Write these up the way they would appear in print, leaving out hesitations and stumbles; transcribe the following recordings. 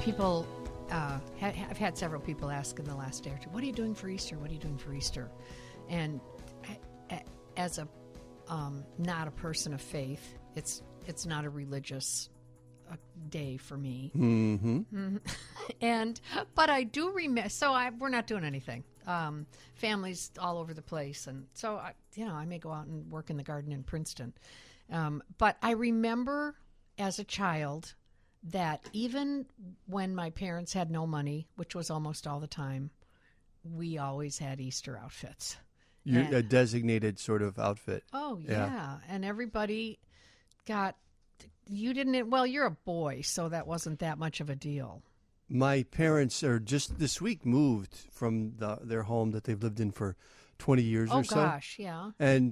People, I've had several people ask in the last day or two, what are you doing for Easter? What are you doing for Easter? And as a not a person of faith, it's not a religious day for me. Mm-hmm. But I do remember. So we're not doing anything. Families all over the place, and so I may go out and work in the garden in Princeton. But I remember as a child that even when my parents had no money, which was almost all the time, we always had Easter outfits. A designated sort of outfit. Oh, yeah. And everybody got, you're a boy, so that wasn't that much of a deal. My parents are just this week moved from their home that they've lived in for 20 years or so. Oh, gosh, yeah. And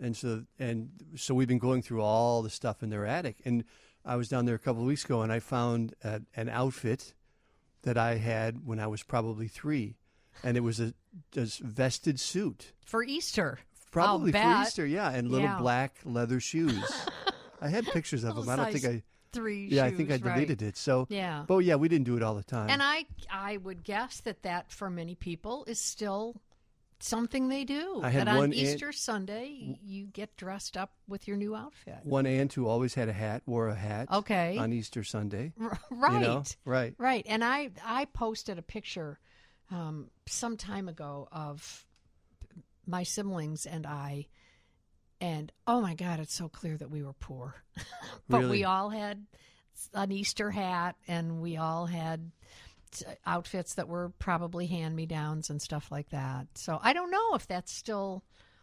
so we've been going through all the stuff in their attic. And I was down there a couple of weeks ago, and I found an outfit that I had when I was probably 3. And it was a vested suit. For Easter. Probably for Easter, yeah. And little black leather shoes. I had pictures of them. I don't think I... 3 yeah, shoes, I think I deleted it. So, yeah. But yeah, we didn't do it all the time. And I would guess that for many people is still something they do. I had that one on Easter Sunday, you get dressed up with your new outfit. One aunt who always had wore a hat. Okay. On Easter Sunday. Right. You know? Right. Right. And I posted a picture some time ago of my siblings and I. And, oh, my God, it's so clear that we were poor. But Really? we all had an Easter hat, and we all had outfits that were probably hand-me-downs and stuff like that. So I don't know if that's still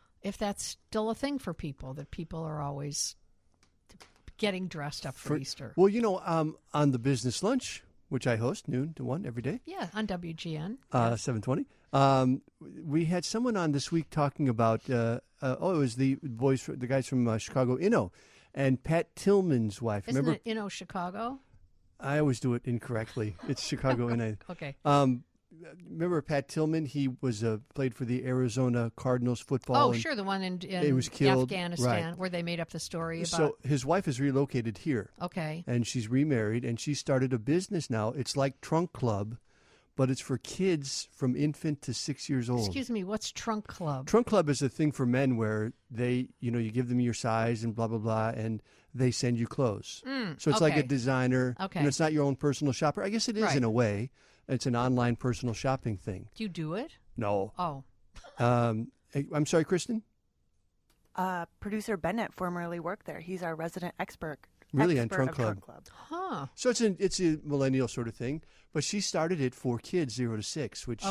a thing for people, that people are always getting dressed up for Easter. Well, on the Business Lunch, which I host noon to 1 every day. Yeah, on WGN. 720. We had someone on this week talking about, it was the guys from Chicago, Inno, and Pat Tillman's wife. Isn't Remember? it Inno, Chicago? I always do it incorrectly. It's Chicago Inno. Okay. Remember Pat Tillman? He was played for the Arizona Cardinals football. Oh, sure, the one in he was killed, Afghanistan, right, where they made up the story about. So his wife is relocated here. Okay. And she's remarried, and she started a business now. It's like Trunk Club, but it's for kids from infant to 6 years old. Excuse me, what's Trunk Club? Trunk Club is a thing for men where they, you give them your size and blah, blah, blah, and they send you clothes. So it's like a designer. Okay. And it's not your own personal shopper. I guess it is in a way. It's an online personal shopping thing. Do you do it? No. Oh. I'm sorry, Kristen? Producer Bennett formerly worked there. He's our resident expert. Really, on expert Trunk of Club. Trunk Club. Huh. So it's a millennial sort of thing. But she started it for kids 0 to 6, which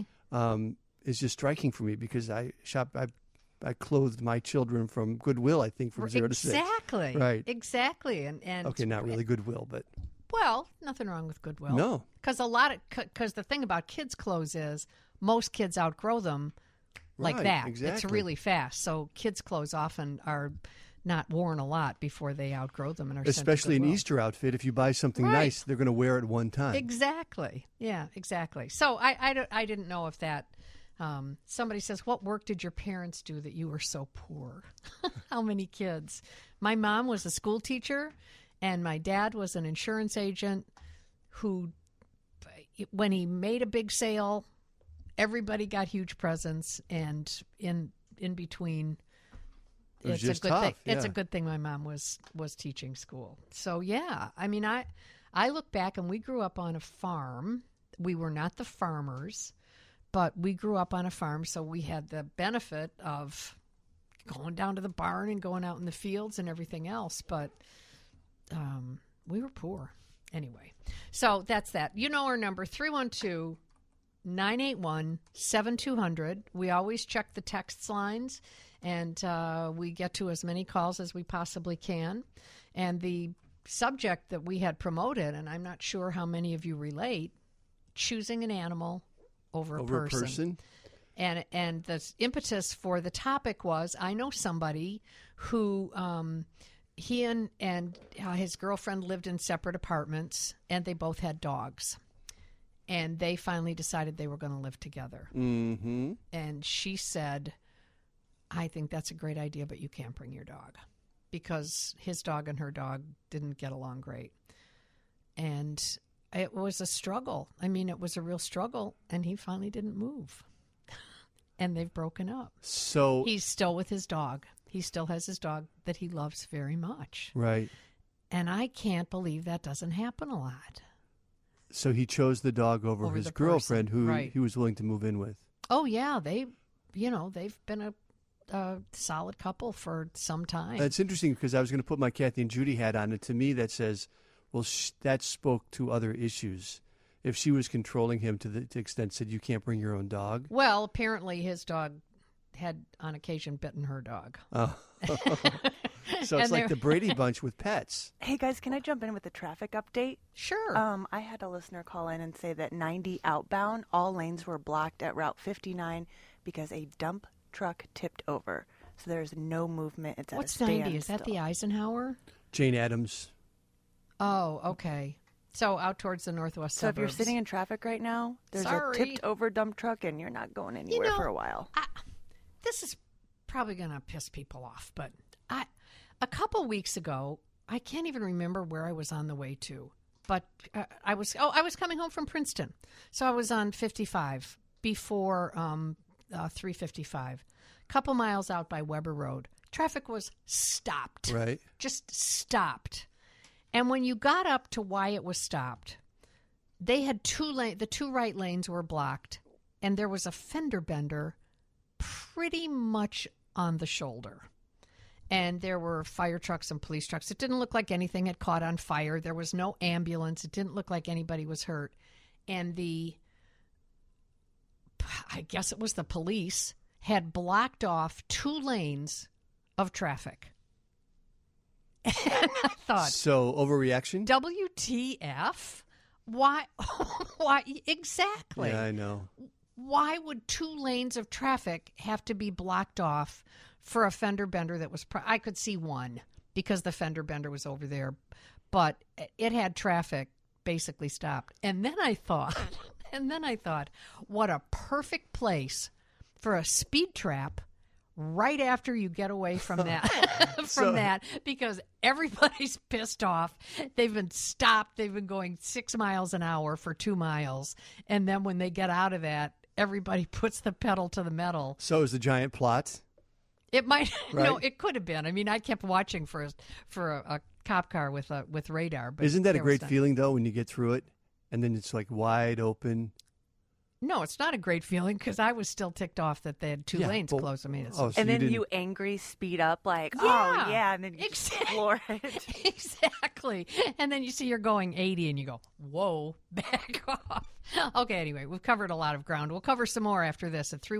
is just striking for me because I clothed my children from Goodwill, I think, from 0 to 6. Exactly. Right. Exactly. And okay, not really Goodwill, but... Well, nothing wrong with Goodwill. No. Because the thing about kids' clothes is most kids outgrow them like Right, that. exactly. It's really fast. So kids' clothes often are not worn a lot before they outgrow them and are especially sent to an Goodwill. Easter outfit. If you buy something nice, they're going to wear it one time. Exactly. Yeah, exactly. So I didn't know if that... somebody says, what work did your parents do that you were so poor? How many kids? My mom was a school teacher, and my dad was an insurance agent who, when he made a big sale, everybody got huge presents, and in between, it's a good thing. Yeah. It's a good thing my mom was teaching school. So yeah, I mean, I look back, and we grew up on a farm. We were not the farmers, but we grew up on a farm, so we had the benefit of going down to the barn and going out in the fields and everything else. But we were poor. Anyway, so that's that. You know our number, 312-981-7200. We always check the text lines, and we get to as many calls as we possibly can. And the subject that we had promoted, and I'm not sure how many of you relate, choosing an animal over a person. And the impetus for the topic was, I know somebody who he and his girlfriend lived in separate apartments, and they both had dogs. And they finally decided they were going to live together. Mm-hmm. And she said, I think that's a great idea, but you can't bring your dog. Because his dog and her dog didn't get along great. And it was a struggle. I mean, it was a real struggle, and he finally didn't move. And they've broken up. So he's still with his dog. He still has his dog that he loves very much. Right. And I can't believe that doesn't happen a lot. So he chose the dog over his girlfriend, who right. he was willing to move in with. Oh, yeah. They've been a solid couple for some time. That's interesting because I was going to put my Kathy and Judy hat on, and to me that says, well, that spoke to other issues. If she was controlling him to the extent said you can't bring your own dog. Well, apparently his dog had on occasion bitten her dog. Oh. So it's like the Brady Bunch with pets. Hey guys, can I jump in with a traffic update? Sure. I had a listener call in and say that 90 outbound, all lanes were blocked at Route 59 because a dump truck tipped over. So there's no movement. It's at a standstill. What's 90? Is that the Eisenhower? Jane Addams. Oh, okay. So out towards the northwest suburbs. So if you're sitting in traffic right now, there's a tipped over dump truck and you're not going anywhere for a while. This is probably going to piss people off, but a couple weeks ago, I can't even remember where I was on the way to, but I was coming home from Princeton. So I was on 55 before 355, a couple miles out by Weber Road. Traffic was stopped. Right. Just stopped. And when you got up to why it was stopped, they had the two right lanes were blocked, and there was a fender bender pretty much on the shoulder. And there were fire trucks and police trucks. It didn't look like anything had caught on fire. There was no ambulance. It didn't look like anybody was hurt. And I guess it was the police, had blocked off 2 lanes of traffic. And I thought, so overreaction? WTF? Why? Why exactly? Yeah, I know. Why would 2 lanes of traffic have to be blocked off for a fender bender that was? I could see one because the fender bender was over there, but it had traffic basically stopped. And then I thought, what a perfect place for a speed trap. Right after you get away from that, because everybody's pissed off. They've been stopped. They've been going 6 miles an hour for 2 miles. And then when they get out of that, everybody puts the pedal to the metal. So is the giant plot? It might, right? No, it could have been. I mean, I kept watching for a cop car with radar. But isn't that a great feeling, though, when you get through it and then it's like wide open? No, it's not a great feeling because I was still ticked off that they had 2 lanes closed. I mean, so and then you angry speed up like, and then you explore it. Exactly. And then you see you're going 80 and you go, whoa, back off. Okay, anyway, we've covered a lot of ground. We'll cover some more after this at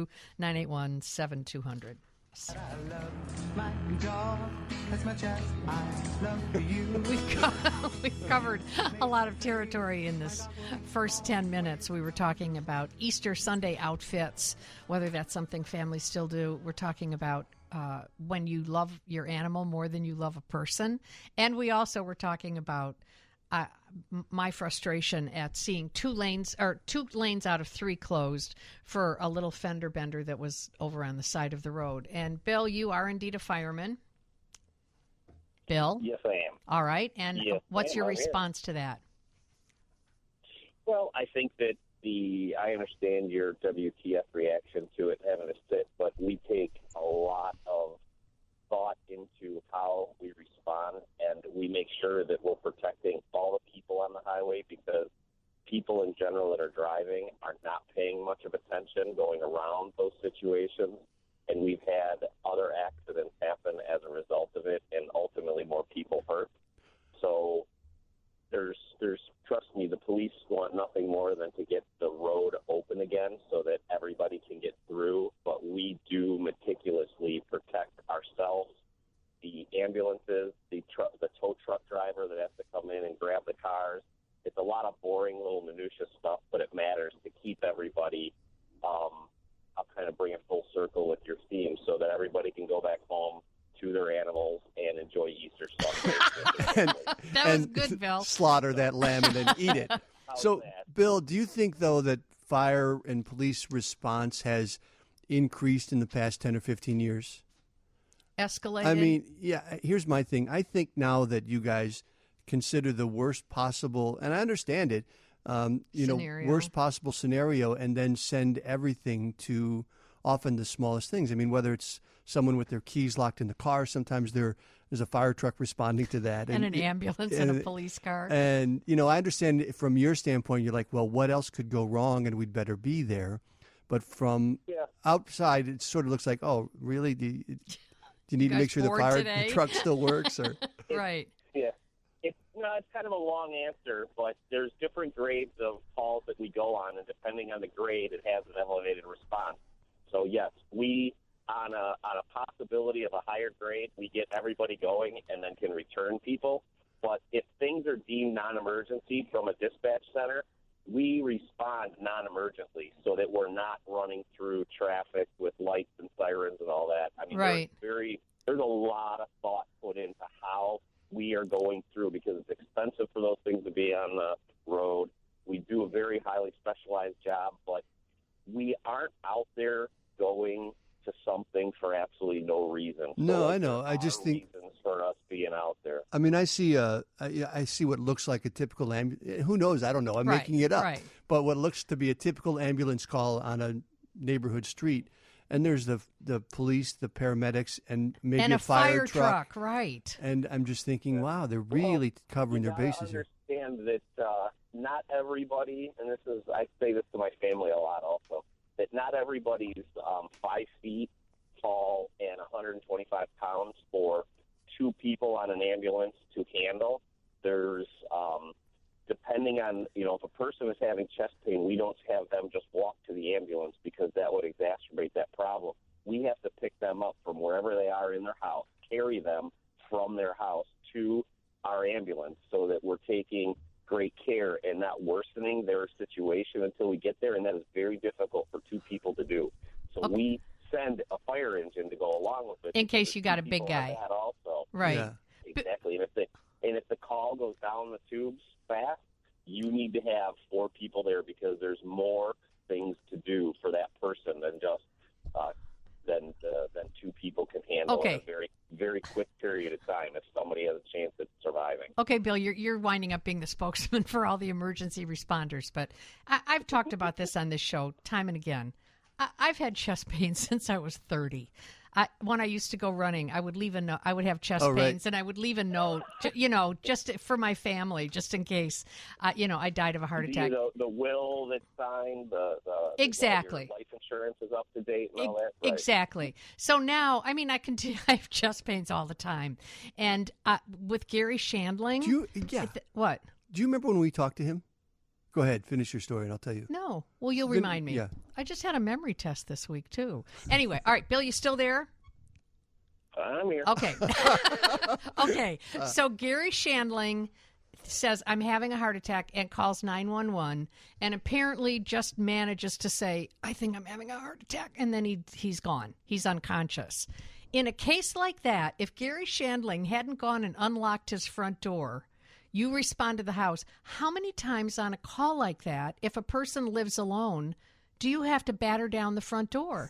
312-981-7200. I love my dog as much as I love you. We've covered a lot of territory in this first 10 minutes. We were talking about Easter Sunday outfits, whether that's something families still do. We're talking about when you love your animal more than you love a person. And we also were talking about my frustration at seeing 2 lanes out of 3 closed for a little fender bender that was over on the side of the road. And Bill, you are indeed a fireman. Bill? Yes, I am. All right. And yes, what's your response to that? Well, I think that I understand your WTF reaction to it having a sit, but we take a lot of thought into how we respond, and we make sure that we're protecting all the people on the highway, because people in general that are driving are not paying much of attention going around those situations, and we've had other accidents happen as a result of it, and ultimately more people hurt. So there's trust me, the police want nothing more than to get the road open again so that everybody can get through, but we do meticulously protect ourselves, the ambulances, the tow truck driver that has to come in and grab the cars. It's a lot of boring little minutia stuff, but it matters to keep everybody. I'll kind of bring it full circle with your theme so that everybody can go back home to their animals and enjoy Easter Sunday. That was good, Bill. Slaughter that lamb and then eat it. So, Bill, do you think, though, that fire and police response has increased in the past 10 or 15 years? Escalated? I mean, yeah, here's my thing. I think now that you guys consider the worst possible, and I understand it, Scenario. worst possible scenario, and then send everything to often the smallest things. I mean, whether it's someone with their keys locked in the car, sometimes there's a fire truck responding to that. And an ambulance and a police car. And, I understand from your standpoint, you're like, well, what else could go wrong and we'd better be there. But from outside, it sort of looks like, oh, really? Do you need to make sure the fire truck still works? Or Right. Yeah. It's kind of a long answer, but there's different grades of calls that we go on, and depending on the grade, it has an elevated response. So, yes, we, on a possibility of a higher grade, we get everybody going and then can return people. But if things are deemed non-emergency from a dispatch center, we respond non-emergently so that we're not running through traffic with lights and sirens and all that. I mean, Right. there's a lot of thought put into how we are going through, because it's expensive for those things to be on the road. We do a very highly specialized job, but we aren't out there going to something for absolutely no reason. No, I know. There I just are think reasons for us being out there. I mean, I see what looks like a typical ambulance. Who knows? I don't know. I'm Right, making it up. right. But what looks to be a typical ambulance call on a neighborhood street, and there's the police, the paramedics, and maybe And a fire truck. Right. And I'm just thinking, wow, they're really covering You their gotta bases here. understand that not everybody, and I say this to my family a lot also, that not everybody's 5 feet tall and 125 pounds for 2 people on an ambulance to handle. There's, depending on, if a person is having chest pain, we don't have them just walk to the ambulance because that would exacerbate that problem. We have to pick them up from wherever they are in their house, carry them from their house to our ambulance so that we're taking great care and not worsening their situation until we get there, and that is very difficult for 2 people to do. So we send a fire engine to go along with it. In case you got a big guy. That also. Right. Yeah. Exactly. And if the call goes down the tubes fast, you need to have 4 people there because there's more things to do for that person than just than 2 people can handle in a very, very quick period of time if somebody has a chance at surviving. Okay, Bill, you're winding up being the spokesman for all the emergency responders, but I've talked about this on this show time and again. I've had chest pains since I was 30. When I used to go running, I would leave a note. I would have chest pains, and I would leave a note, just for my family, just in case, I died of a heart attack. The will that's signed, Exactly. Your life insurance is up to date and all that. Right. Exactly. So now, I have chest pains all the time, and with Gary Shandling. What? Do you remember when we talked to him? Go ahead, finish your story, and I'll tell you. No. Well, you'll remind me. Yeah. I just had a memory test this week, too. Anyway, all right, Bill, you still there? I'm here. Okay. Okay. So Gary Shandling says, I'm having a heart attack, and calls 911, and apparently just manages to say, I think I'm having a heart attack, and then he's gone. He's unconscious. In a case like that, if Gary Shandling hadn't gone and unlocked his front door, you respond to the house. How many times on a call like that, if a person lives alone, do you have to batter down the front door?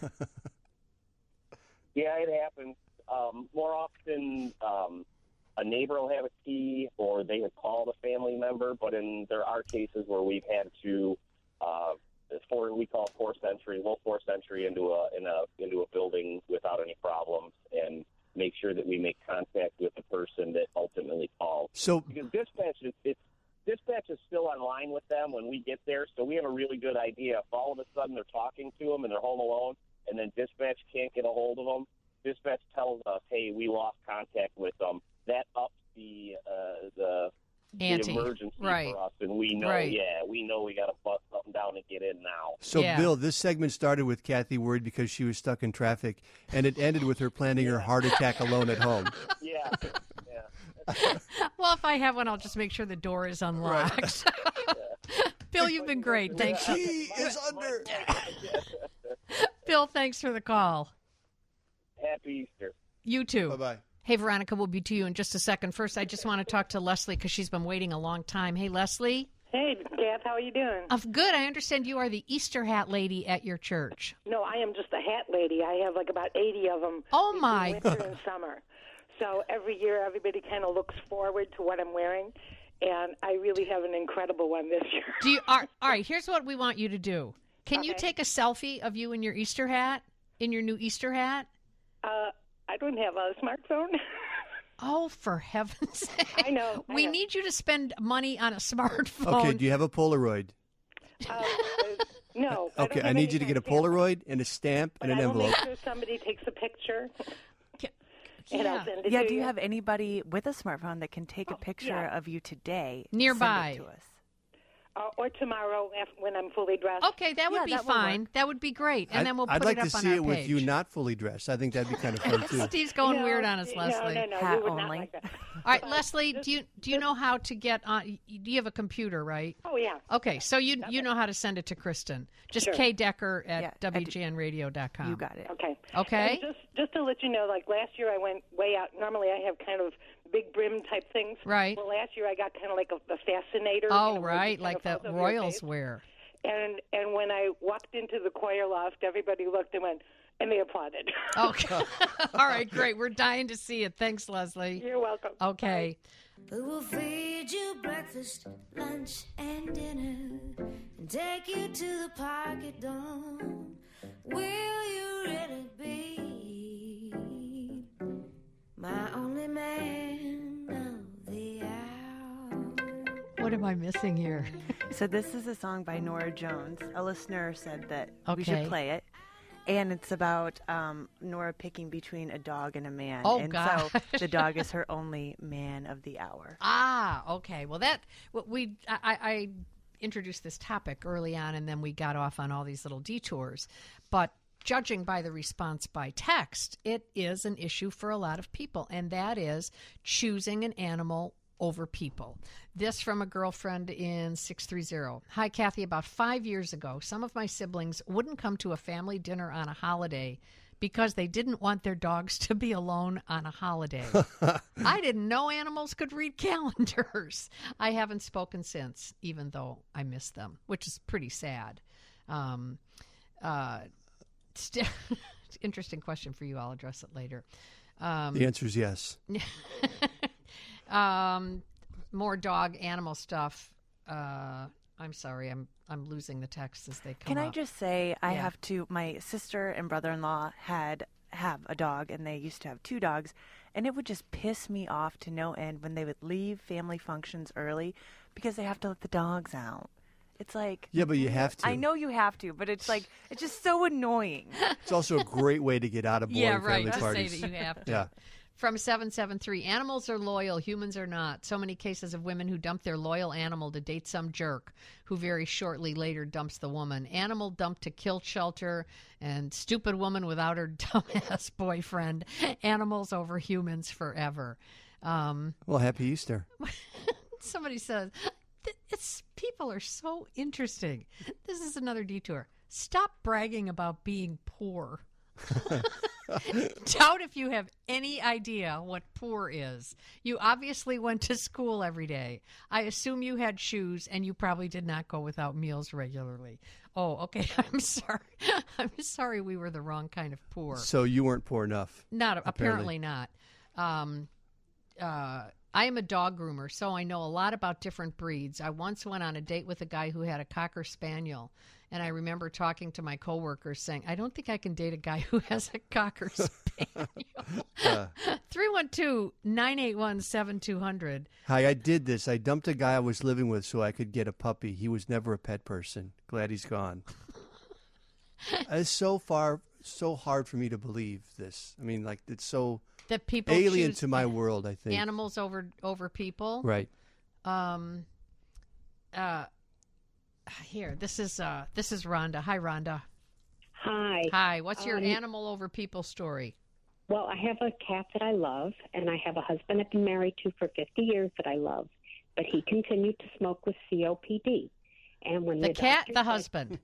Yeah, it happens. More often, a neighbor will have a key, or they have called a family member. But there are cases where we've had to, we call force entry. We'll force entry into a building without any problems, and make sure that we make contact with the person that ultimately called. So, because dispatch is still online with them when we get there, so we have a really good idea. If all of a sudden they're talking to them and they're home alone, and then dispatch can't get a hold of them, dispatch tells us, "Hey, we lost contact with them." That ups the emergency right. for us, and we know, right. we know we got to bust something down and get in now. So, Bill, this segment started with Kathy worried because she was stuck in traffic, and it ended with her planning her heart attack alone at home. Yeah. Well, if I have one, I'll just make sure the door is unlocked. Right. Bill, you've been great. Thanks. He is under. Bill, thanks for the call. Happy Easter. You too. Bye-bye. Hey, Veronica, we'll be to you in just a second. First, I just want to talk to Leslie because she's been waiting a long time. Hey, Leslie. Hey, Kath, how are you doing? Good. I understand you are the Easter hat lady at your church. No, I am just a hat lady. I have like about 80 of them. Oh, my. Winter and summer. So every year, everybody kind of looks forward to what I'm wearing, and I really have an incredible one this year. All right, here's what we want you to do. Can you Okay. take a selfie of you in your Easter hat, in your new Easter hat? I don't have a smartphone. Oh, for heaven's sake. I know. We need you to spend money on a smartphone. Okay, do you have a Polaroid? No. Okay, don't I have need any you to kind get a of camera, Polaroid and a stamp but and an I will envelope. make sure somebody takes a picture. And Yeah. I'll send it Yeah, to do you have anybody with a smartphone that can take a picture yeah. of you today? Nearby. Send it to us. Or tomorrow when I'm fully dressed. Okay, that would Yeah, be that will fine. work. That would be great. And then we'll put I'd like it up to on see our it with page. you not fully dressed. I think that'd be kind of fun too. Steve's going No, weird on us, Leslie. No, Hat you would not only. like that. All right, Leslie, do you know how to get on? You have a computer, right? Oh, yeah. Okay, so you know how to send it to Kristen. Just Sure. kdecker Yeah, at WGNradio.com. You got it. Okay. Okay. And just to let you know, like last year I went way out. Normally I have kind of big brim type things. Right. Well, last year I got kind of like a fascinator. Oh, you know, where it right, just kind like of the falls over your Royals face. wear. And when I walked into the choir loft, everybody looked and went, and they applauded. Okay. All right, great. We're dying to see it. Thanks, Leslie. You're welcome. Okay. But we'll feed you breakfast, lunch, and dinner, and take you to the park at dawn. Will you really be my only man of the hour? What am I missing here? So this is a song by Nora Jones. A listener said that we Okay. should play it. And it's about Nora picking between a dog and a man. Oh, and gosh. so the dog is her only man of the hour. Okay. Well, I introduced this topic early on, and then we got off on all these little detours. But judging by the response by text, it is an issue for a lot of people, and that is choosing an animal over people. This from a girlfriend in 630. Hi, Kathy. About 5 years ago, some of my siblings wouldn't come to a family dinner on a holiday because they didn't want their dogs to be alone on a holiday. I didn't know animals could read calendars. I haven't spoken since, even though I miss them, which is pretty sad. Interesting question for you. I'll address it later. The answer is yes. More dog animal stuff. I'm sorry. I'm losing the texts as they come Can I up. just say, I Yeah. have to, my sister and brother-in-law have a dog, and they used to have 2 dogs, and it would just piss me off to no end when they would leave family functions early because they have to let the dogs out. It's like, Yeah, but you have to. I know you have to, but it's like, it's just so annoying. It's also a great way to get out of boring Yeah, right. family To parties. say that you have to. Yeah. From 773, animals are loyal, humans are not. So many cases of women who dump their loyal animal to date some jerk who very shortly later dumps the woman. Animal dumped to kill shelter, and stupid woman without her dumbass boyfriend. Animals over humans forever. Well, happy Easter. Somebody says, people are so interesting. This is another detour. Stop bragging about being poor. Doubt if you have any idea what poor is. You obviously went to school every day. I assume you had shoes, and you probably did not go without meals regularly. Oh, okay. I'm sorry. I'm sorry we were the wrong kind of poor. So you weren't poor enough. Not apparently not. I am a dog groomer, so I know a lot about different breeds. I once went on a date with a guy who had a Cocker Spaniel, and I remember talking to my coworkers saying, I don't think I can date a guy who has a Cocker Spaniel. 312-981-7200. Hi, I did this. I dumped a guy I was living with so I could get a puppy. He was never a pet person. Glad he's gone. It's so hard for me to believe this. I mean, like, it's so That people alien choose to my world, I think. animals over people. Right. Here, this is Rhonda. Hi, Rhonda. Hi. Hi. What's your animal over people story? Well, I have a cat that I love, and I have a husband I've been married to for 50 years that I love, but he continued to smoke with COPD. And when The cat, doctor the said- husband.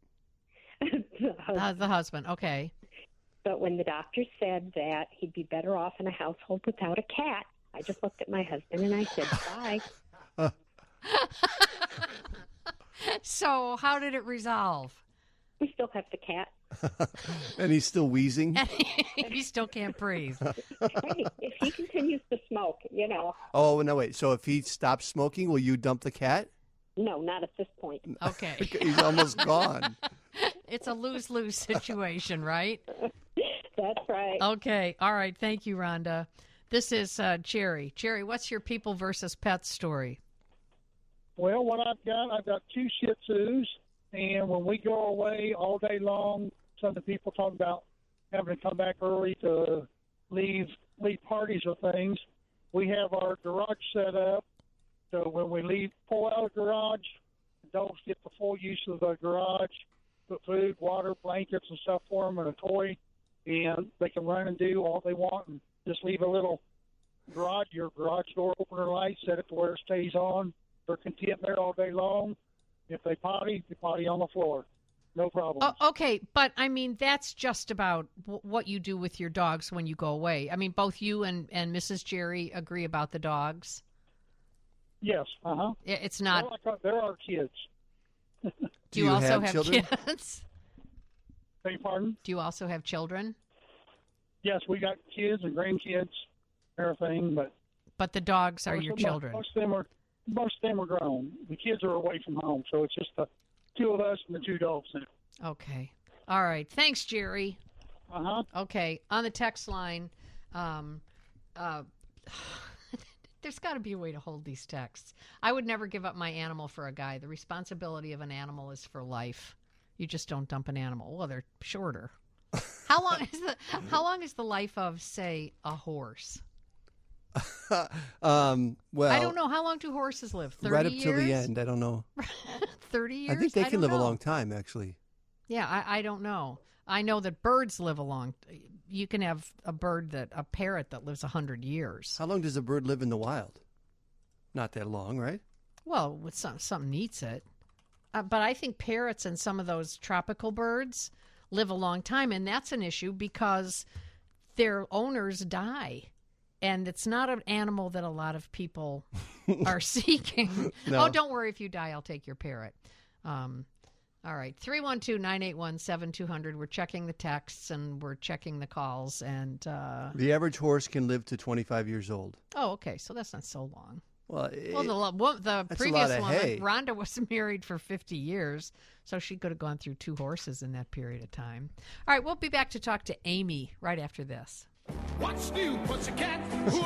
The husband. Okay. But when the doctor said that he'd be better off in a household without a cat, I just looked at my husband and I said, bye. So how did it resolve? We still have the cat. And he's still wheezing? He still can't breathe. Right. If he continues to smoke, Oh, no, wait. So if he stops smoking, will you dump the cat? no, not at this point. Okay. He's almost gone. It's a lose-lose situation, right? That's right. Okay. All right. Thank you, Rhonda. This is Jerry. Jerry, what's your people versus pets story? Well, what I've got 2 Shih Tzus, and when we go away all day long, some of the people talk about having to come back early to leave parties or things. We have our garage set up, so when we pull out of the garage, the dogs get the full use of the garage, put food, water, blankets, and stuff for them, and a toy, and they can run and do all they want, and just leave a little your garage door opener light, set it to where it stays on. They're content there all day long. If they potty on the floor. No problem. Oh, okay, but I mean, that's just about what you do with your dogs when you go away. I mean, both you and Mrs. Jerry agree about the dogs? Yes, It's not... They're our kids. Do you also have children? Kids? Beg your pardon? Do you also have children? Yes, we got kids and grandkids, everything, But the dogs are your children. Most of them are grown. The kids are away from home, so it's just the 2 of us and the 2 dogs now. Okay. All right. Thanks, Jerry. Okay. On the text line, there's got to be a way to hold these texts. I would never give up my animal for a guy. The responsibility of an animal is for life. You just don't dump an animal. Well, they're shorter. How long is the life of, say, a horse? Well, I don't know. How long do horses live? 30 right up years? till the end. I don't know. 30 years? I think they can live a know. long time, actually. Yeah, I don't know. I know that birds live a long. You can have a parrot that lives 100 years. How long does a bird live in the wild? Not that long, right? Well, with something eats it. But I think parrots and some of those tropical birds live a long time, and that's an issue because their owners die. And it's not an animal that a lot of people are seeking. No. Oh, don't worry. If you die, I'll take your parrot. All right. 312-981-7200. We're checking the texts and we're checking the calls. And the average horse can live to 25 years old. Oh, okay. So that's not so long. Well, the that's previous a lot of woman, hay. Rhonda, was married for 50 years, so she could have gone through 2 horses in that period of time. All right. We'll be back to talk to Amy right after this. What's new, pussycat?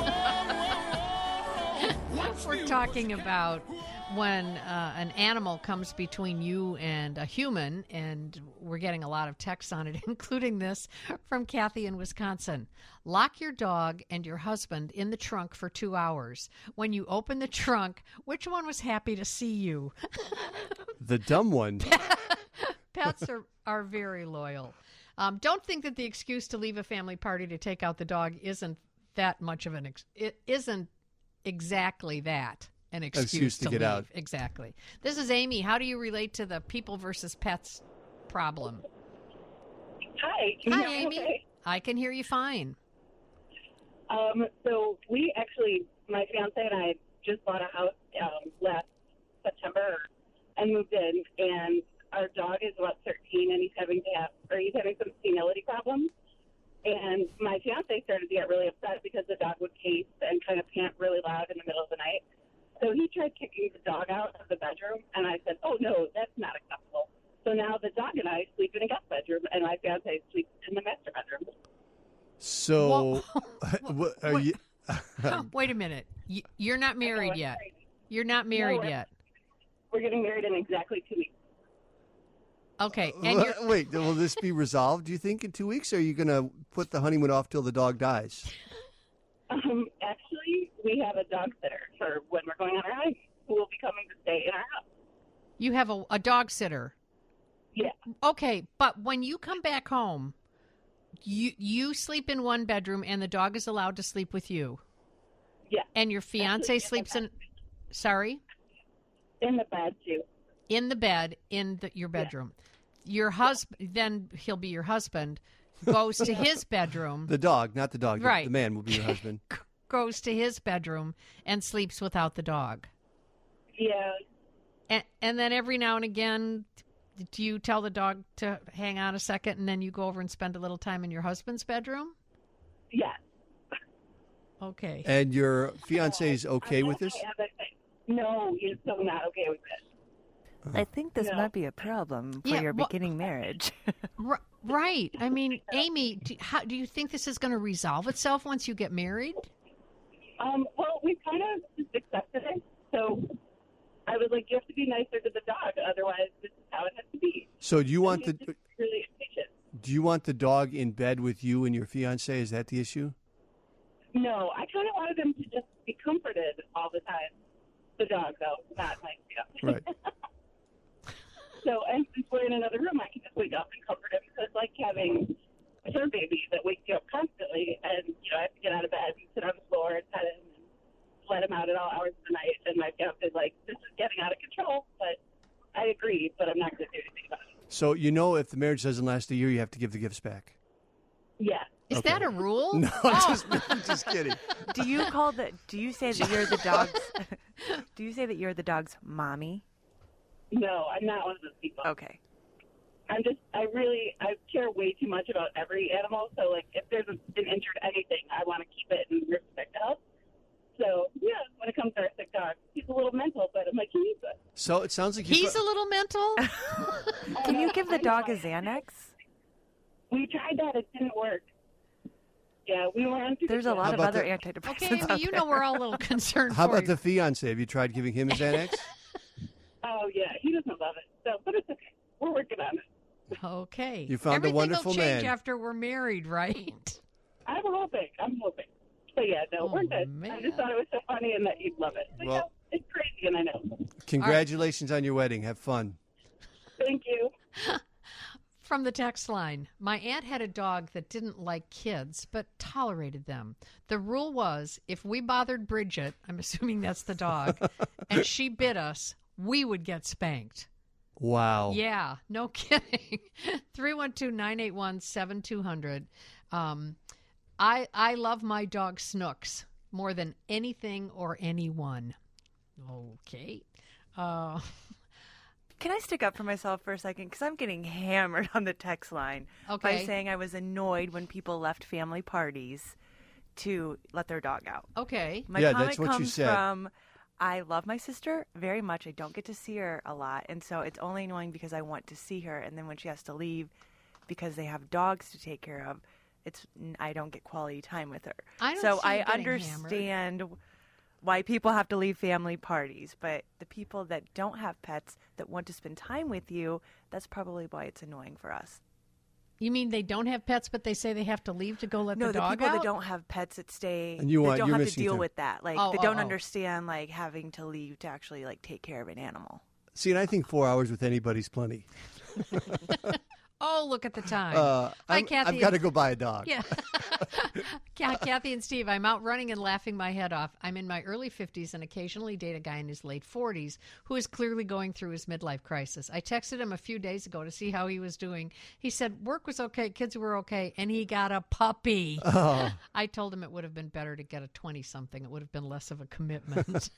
We're talking about when an animal comes between you and a human, and we're getting a lot of texts on it, including this from Kathy in Wisconsin. Lock your dog and your husband in the trunk for 2 hours. When you open the trunk, which one was happy to see you? The dumb one. Pets are very loyal. Don't think that the excuse to leave a family party to take out the dog isn't that much of it isn't exactly that, an excuse to get leave. out. Exactly. This is Amy. How do you relate to the people versus pets problem? Hi. Can you Hi, hear me Amy. okay? I can hear you fine. So we actually, my fiance and I just bought a house last September and moved in, and our dog is about 13, and he's having some senility problems. And my fiance started to get really upset because the dog would case and kind of pant really loud in the middle of the night. So he tried kicking the dog out of the bedroom, and I said, "Oh no, that's not acceptable." So now the dog and I sleep in a guest bedroom, and my fiance sleeps in the master bedroom. So, are you? Wait a minute. You're not married yet. You're not married yet. We're getting married in exactly 2 weeks. Okay. And Wait, will this be resolved, do you think, in 2 weeks? Or are you going to put the honeymoon off till the dog dies? Actually, we have a dog sitter for when we're going on our honeymoon who will be coming to stay in our house. You have a dog sitter. Yeah. Okay, but when you come back home, you sleep in one bedroom and the dog is allowed to sleep with you. Yeah. And your fiance sleeps in. Sorry. In the bed too. In the bed in your bedroom. Yeah. Your husband, then he'll be your husband, goes to his bedroom. The dog, not the dog. Right. The man will be your husband. Goes to his bedroom and sleeps without the dog. Yeah. And then every now and again, do you tell the dog to hang on a second and then you go over and spend a little time in your husband's bedroom? Yes. Okay. And your fiance is okay with this? No, he's so not okay with it. I think this might be a problem for your beginning marriage. Right. I mean, Amy, do you think this is going to resolve itself once you get married? Well, we kind of just accepted it. So I was like, you have to be nicer to the dog, otherwise this is how it has to be. So do you want He's just really impatient. Do you want the dog in bed with you and your fiance? Is that the issue? No, I kind of wanted him to just be comforted all the time. The dog, though, not my fiance. Right. So, and since we're in another room, I can just wake up and comfort him. So it's like having a fur baby that wakes you up constantly, and I have to get out of bed and sit on the floor and pet him and let him out at all hours of the night. And my fiance is like, "This is getting out of control," but I agree, but I'm not going to do anything about it. So if the marriage doesn't last a year, you have to give the gifts back. Yeah. Is that a rule? No, I'm just kidding. Do you say that you're the dog's? Do you say that you're the dog's mommy? No, I'm not one of those people. Okay. I care way too much about every animal. So, like, if there's an injured anything, I want to keep it and respect the health. So, yeah, when it comes to our sick dog, he's a little mental, but I'm like, he needs it. So it sounds like he's a little mental. Can you give the dog a Xanax? We tried that. It didn't work. Yeah, we were on. There's a lot of other antidepressants. Okay, Amy, we're all a little concerned. How for about you. the fiance? Have you tried giving him a Xanax? Oh, yeah, he doesn't love it. So, but it's okay. We're working on it. Okay. You found a wonderful Everything will change man. after we're married, right? I'm hoping. So, yeah, no, we're good. Man. I just thought it was so funny and that you'd love it. So, Well- it's crazy, and I know. Congratulations on your wedding. Have fun. Thank you. From the text line, my aunt had a dog that didn't like kids, but tolerated them. The rule was if we bothered Bridget, I'm assuming that's the dog, and she bit us, we would get spanked. Wow. Yeah, no kidding. 312-981-7200. I love my dog Snooks more than anything or anyone. Okay. Can I stick up for myself for a second? Because I'm getting hammered on the text line by saying I was annoyed when people left family parties to let their dog out. Okay. My Yeah, comment that's what you comes said. from, I love my sister very much. I don't get to see her a lot. And so it's only annoying because I want to see her. And then when she has to leave because they have dogs to take care of, I don't get quality time with her. I don't so see I you getting understand why people have to leave family parties, but the people that don't have pets that want to spend time with you, that's probably why it's annoying for us. You mean they don't have pets, but they say they have to leave to go let the dog out? No, the people that don't have pets that stay, And that don't have to missing deal time. with that. Like, Oh, they don't oh. understand, like, having to leave to actually, like, take care of an animal. See, and I think 4 hours with anybody's plenty. Oh, look at the time. Hi, Kathy. I've got to go buy a dog. Yeah. Kathy and Steve, I'm out running and laughing my head off. I'm in my early 50s and occasionally date a guy in his late 40s who is clearly going through his midlife crisis. I texted him a few days ago to see how he was doing. He said work was okay, kids were okay, and he got a puppy. Oh. I told him it would have been better to get a 20-something. It would have been less of a commitment.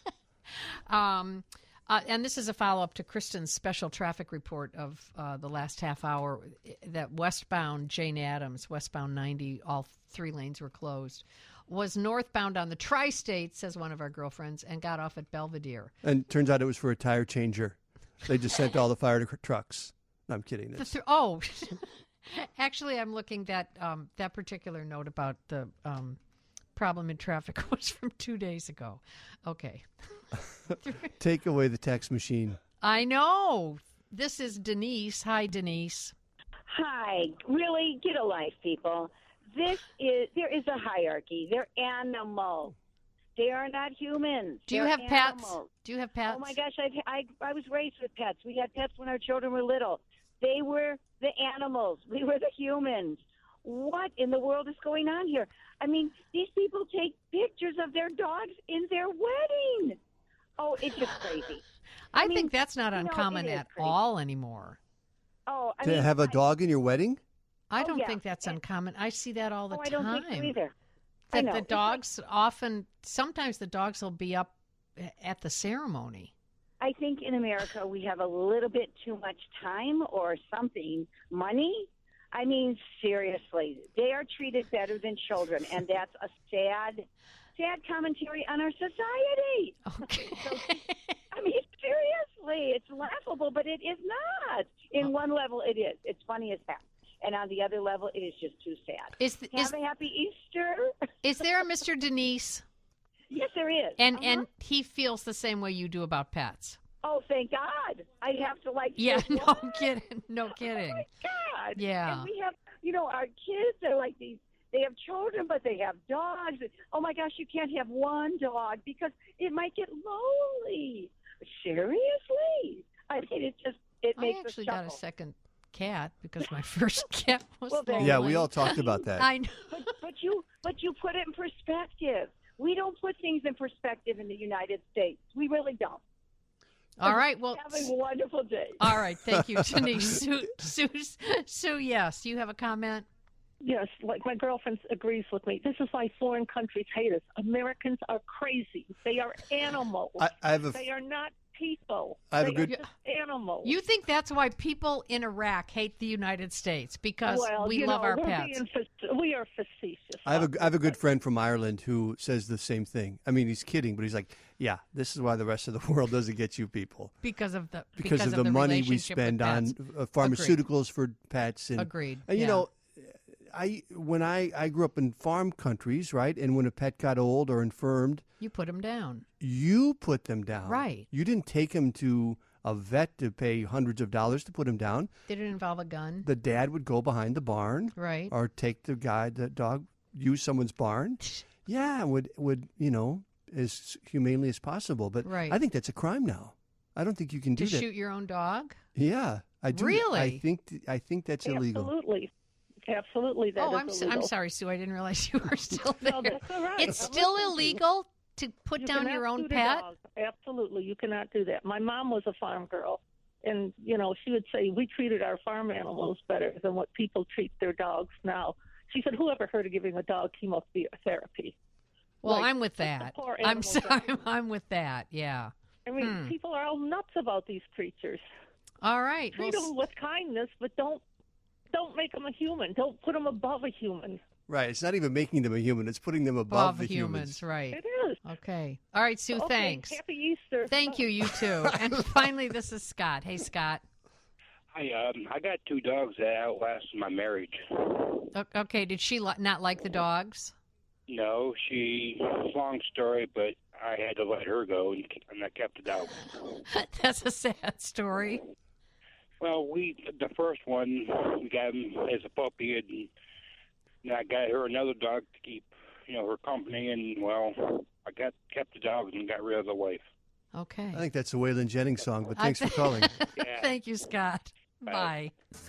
And this is a follow-up to Kristen's special traffic report of the last half hour, that westbound Jane Addams, westbound 90, all 3 lanes were closed, was northbound on the Tri-State, says one of our girlfriends, and got off at Belvedere. And turns out it was for a tire changer. They just sent all the fire trucks. No, I'm kidding. Actually, I'm looking that particular note about the problem in traffic was from 2 days ago. Okay. Take away the text machine. I know. This is Denise. Hi, Denise. Hi. Really, get a life, people. There is a hierarchy. They're animals. They are not humans. Do you They're have pets? animals. Do you have pets? Oh my gosh, I was raised with pets. We had pets when our children were little. They were the animals. We were the humans. What in the world is going on here? I mean, these people take pictures of their dogs in their wedding. Oh, it's just crazy. I think that's not uncommon it is at crazy. all anymore. Oh, I To mean, have a dog in your wedding? I don't yeah. think that's uncommon. I see that all the I time. don't think so either. I That know. the It's dogs sometimes the dogs will be up at the ceremony. I think in America we have a little bit too much time or something. Money? I mean, seriously, they are treated better than children, and that's a sad commentary on our society. Okay. So, I mean, seriously, it's laughable, but it is not. In one level, it is. It's funny as heck. And on the other level, it is just too sad. Have a happy Easter. Is there a Mr. Denise? Yes, there is. And he feels the same way you do about pets. Oh, thank God. I have to Yeah, say, no kidding. No kidding. Oh, my God. Yeah. And we have, our kids are like these. They have children, but they have dogs. Oh, my gosh, you can't have one dog because it might get lonely. Seriously? I mean, it makes us I actually chuckle. got a second cat because my first cat was lonely. Yeah, we all talked about that. I know. But you put it in perspective. We don't put things in perspective in the United States. We really don't. All right. Well, have a wonderful day. All right. Thank you, Denise. Sue, yes. You have a comment? Yes, like my girlfriend agrees with me. This is why foreign countries hate us. Americans are crazy. They are animals. They are not people. They are just animals. You think that's why people in Iraq hate the United States because we love our pets? We are facetious. I have a good friend from Ireland who says the same thing. I mean, he's kidding, but he's like, "Yeah, this is why the rest of the world doesn't get you people because of the money we relationship spend with on pets. pharmaceuticals for pets." And, Agreed. And you know, when I grew up in farm countries, right? And when a pet got old or infirmed, you put them down. You put them down. Right. You didn't take him to a vet to pay hundreds of dollars to put him down. Did it involve a gun? The dad would go behind the barn. Right. Or take the dog, use someone's barn. Yeah, would as humanely as possible. But right. I think that's a crime now. I don't think you can do that. To shoot your own dog? Yeah, I do. Really? I think that's illegal. Absolutely, that is illegal. I'm sorry, Sue. I didn't realize you were still there. No, that's all right. It's still illegal to put down your own pet? Absolutely, you cannot do that. My mom was a farm girl, and she would say we treated our farm animals better than what people treat their dogs now. She said, "Who ever heard of giving a dog chemotherapy?" Well, I'm with that. I'm sorry, I'm with that. Yeah. I mean, people are all nuts about these creatures. All right. Treat them with kindness, but don't make them a human. Don't put them above a human. Right. It's not even making them a human. It's putting them above the humans. Right. It is. Okay. All right, Sue, thanks. Happy Easter. Thank you, you too. And finally, this is Scott. Hey, Scott. Hi. I got 2 dogs that outlasted my marriage. Okay. Did she not like the dogs? No. Long story, but I had to let her go, and I kept the dog. That's a sad story. Well, the first one, we got him as a puppy, and I got her another dog to keep, her company, and, I kept the dogs and got rid of the wife. Okay. I think that's a Waylon Jennings song, but thanks for calling. Yeah. Thank you, Scott. Bye.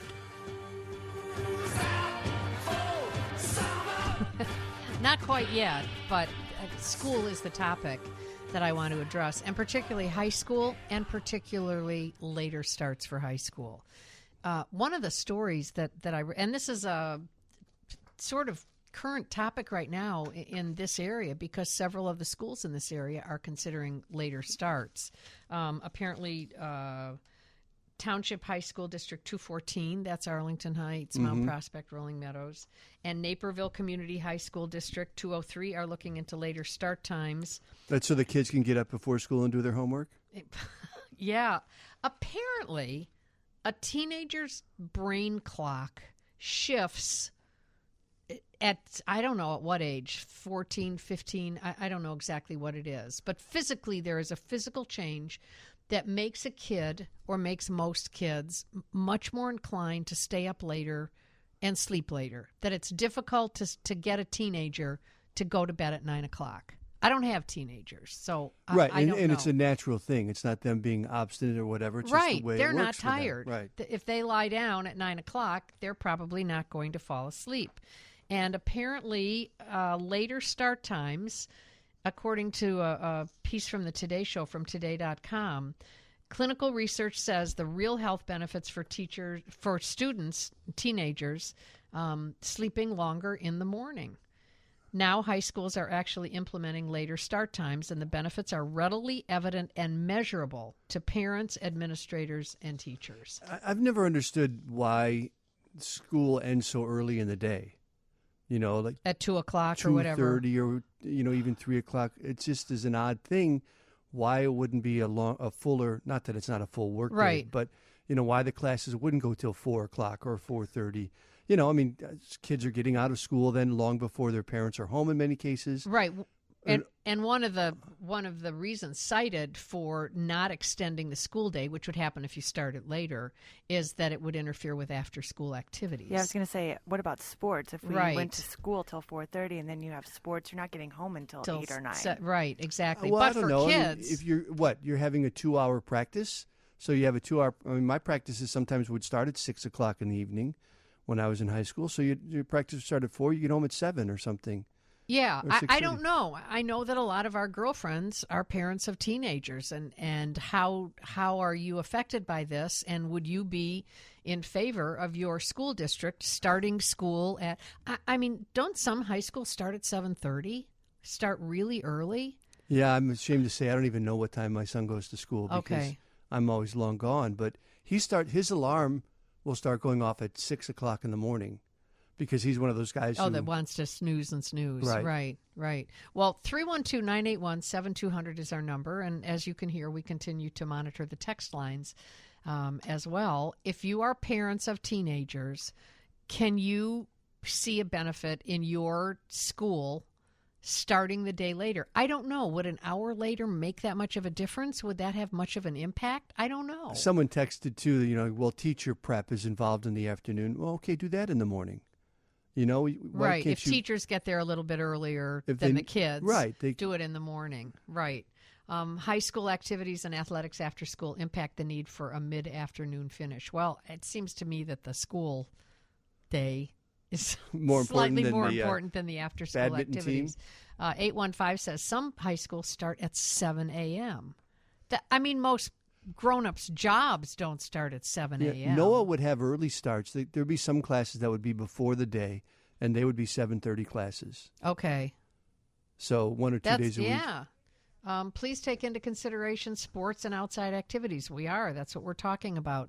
Not quite yet, but school is the topic that I want to address, and particularly high school and particularly later starts for high school. One of the stories that I and this is a sort of current topic right now in this area because several of the schools in this area are considering later starts. Apparently, Township High School District 214, that's Arlington Heights, Mount Prospect, Rolling Meadows, and Naperville Community High School District 203 are looking into later start times. That's so the kids can get up before school and do their homework? Yeah. Apparently, a teenager's brain clock shifts at, I don't know at what age, 14, 15, I don't know exactly what it is. But physically, there is a physical change that makes a kid or makes most kids much more inclined to stay up later and sleep later, that it's difficult to get a teenager to go to bed at 9 o'clock. I don't have teenagers, so I don't know. It's a natural thing. It's not them being obstinate or whatever. It's right. just the way They're it not works for them. tired. Right. If they lie down at 9 o'clock, they're probably not going to fall asleep. And apparently, later start times, according to a piece from the Today Show from Today.com, clinical research says the real health benefits for students, teenagers, sleeping longer in the morning. Now high schools are actually implementing later start times, and the benefits are readily evident and measurable to parents, administrators, and teachers. I've never understood why school ends so early in the day. You know, like at 2 o'clock or whatever, 2:30 or even 3 o'clock. It just is an odd thing. Why it wouldn't be a fuller? Not that it's not a full work day, but why the classes wouldn't go till 4 o'clock or 4:30. Kids are getting out of school then long before their parents are home in many cases. Right. And one of the reasons cited for not extending the school day, which would happen if you started later, is that it would interfere with after-school activities. Yeah, I was going to say, what about sports? If we went to school till 4:30 and then you have sports, you're not getting home until 8 or 9. Right, exactly. Well, but I don't for know. kids, if you're having a 2-hour practice, so you have a 2-hour. My practices sometimes would start at 6 o'clock in the evening when I was in high school. So your practice would start at 4. You get home at 7 or something. Yeah, I don't know. I know that a lot of our girlfriends are parents of teenagers, and how are you affected by this? And would you be in favor of your school district starting school at? Don't some high schools start at 7:30? Start really early? Yeah, I'm ashamed to say I don't even know what time my son goes to school because I'm always long gone. But his alarm will start going off at 6 o'clock in the morning. Because he's one of those guys that wants to snooze and snooze. Right. Well, 312-981-7200 is our number. And as you can hear, we continue to monitor the text lines as well. If you are parents of teenagers, can you see a benefit in your school starting the day later? I don't know. Would an hour later make that much of a difference? Would that have much of an impact? I don't know. Someone texted, too, teacher prep is involved in the afternoon. Well, okay, do that in the morning. Right. If teachers get there a little bit earlier than the kids, they do it in the morning. Right. High school activities and athletics after school impact the need for a mid-afternoon finish. Well, it seems to me that the school day is slightly more important than the after-school activities. 815 says some high schools start at 7 a.m. Most grown-ups' jobs don't start at 7 a.m. Yeah, Noah would have early starts. There'd be some classes that would be before the day, and they would be 7:30 classes. Okay. So 1 or 2 days a week. Yeah. Please take into consideration sports and outside activities. That's what we're talking about.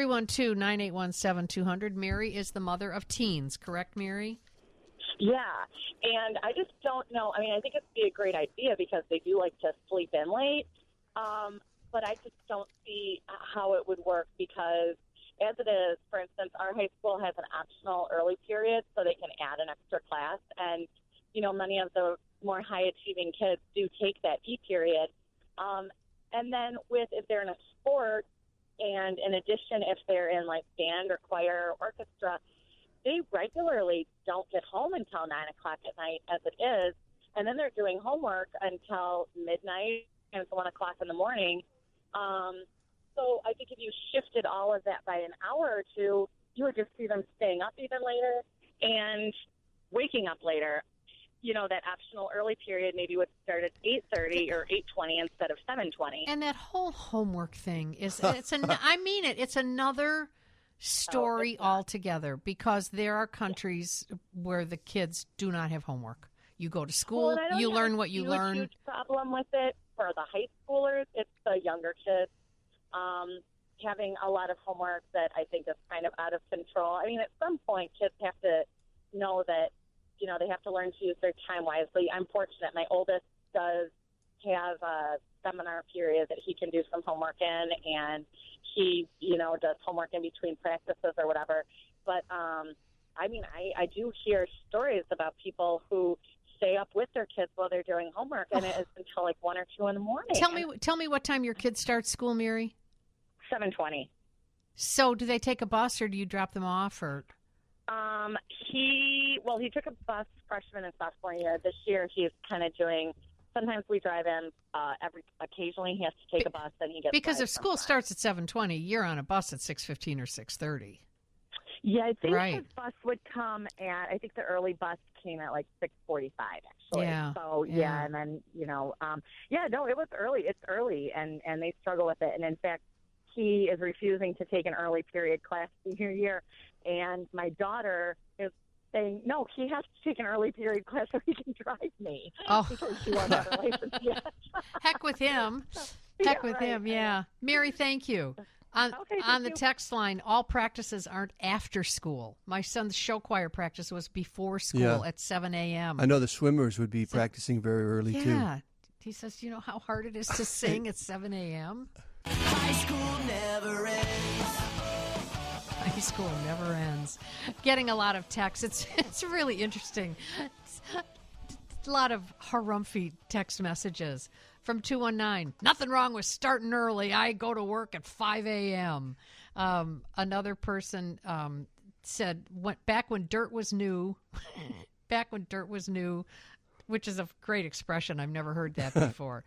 312-981-7200. Mary is the mother of teens, correct, Mary? Yeah, and I just don't know. I think it'd be a great idea because they do like to sleep in late. But I just don't see how it would work because as it is, for instance, our high school has an optional early period so they can add an extra class. And, many of the more high-achieving kids do take that E period. And then if they're in a sport and in addition, if they're in like band or choir or orchestra, they regularly don't get home until 9 o'clock at night as it is. And then they're doing homework until midnight and 1 o'clock in the morning. So I think if you shifted all of that by an hour or two, you would just see them staying up even later and waking up later. That optional early period maybe would start at 8:30 or 8:20 instead of 7:20. And that whole homework thing it's another story altogether because there are countries where the kids do not have homework. You go to school, you learn what you learn. Huge problem with it for the high schoolers, it's the younger kids having a lot of homework that I think is kind of out of control. At some point, kids have to know that, they have to learn to use their time wisely. I'm fortunate. My oldest does have a seminar period that he can do some homework in, and he, does homework in between practices or whatever. But, I do hear stories about people who stay up with their kids while they're doing homework, and it is until like 1 or 2 in the morning. Tell me what time your kids start school, Mary? 7:20. So do they take a bus or do you drop them off or? He took a bus freshman and sophomore year. This year he's kind of doing. Sometimes we drive in. Occasionally he has to take a bus, and he gets. Because if school starts at 7:20, you're on a bus at 6:15 or 6:30. Yeah, I think his bus would come at. I think the early bus came at like 6:45 actually. Yeah. So yeah, and then it was early. It's early, and they struggle with it. And in fact, he is refusing to take an early period class senior year. And my daughter is saying, no, she has to take an early period class so he can drive me. Oh. Because she won't have a license yet. Heck with him. Heck with him, yeah. Mary, thank you. On the text line, all practices aren't after school. My son's show choir practice was before school at 7 a.m. I know the swimmers would be practicing very early, too. Yeah. He says, you know how hard it is to sing at 7 a.m.? High school never ends. High school never ends. Getting a lot of texts. It's really interesting. A lot of harumphy text messages from 219. Nothing wrong with starting early. I go to work at 5 a.m. Another person said, back when dirt was new, which is a great expression. I've never heard that before.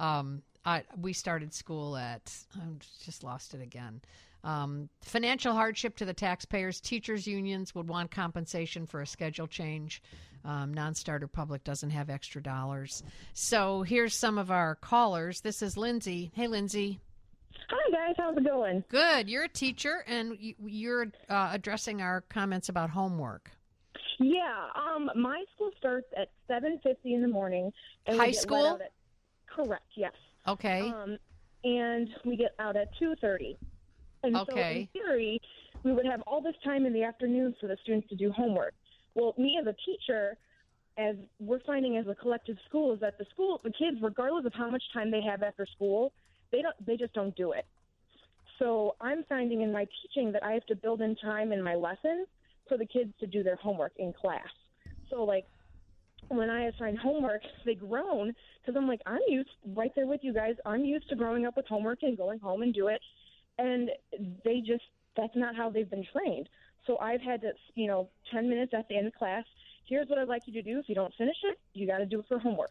We started school at, I just lost it again. Financial hardship to the taxpayers. Teachers' unions would want compensation for a schedule change. Non-starter public doesn't have extra dollars. So here's some of our callers. This is Lindsay. Hey, Lindsay. Hi, guys. How's it going? Good. You're a teacher, and you're addressing our comments about homework. Yeah. My school starts at 7:50 in the morning. And High we get school? let out correct, yes. Okay. And we get out at 2:30. And so in theory, we would have all this time in the afternoon for the students to do homework. Well, me as a teacher, as we're finding as a collective school, is that the kids, regardless of how much time they have after school, they just don't do it. So I'm finding in my teaching that I have to build in time in my lessons for the kids to do their homework in class. So, like, when I assign homework, they groan because I'm like, I'm used right there with you guys. I'm used to growing up with homework and going home and do it. And that's not how they've been trained. So I've had to, 10 minutes at the end of class, here's what I'd like you to do. If you don't finish it, you got to do it for homework.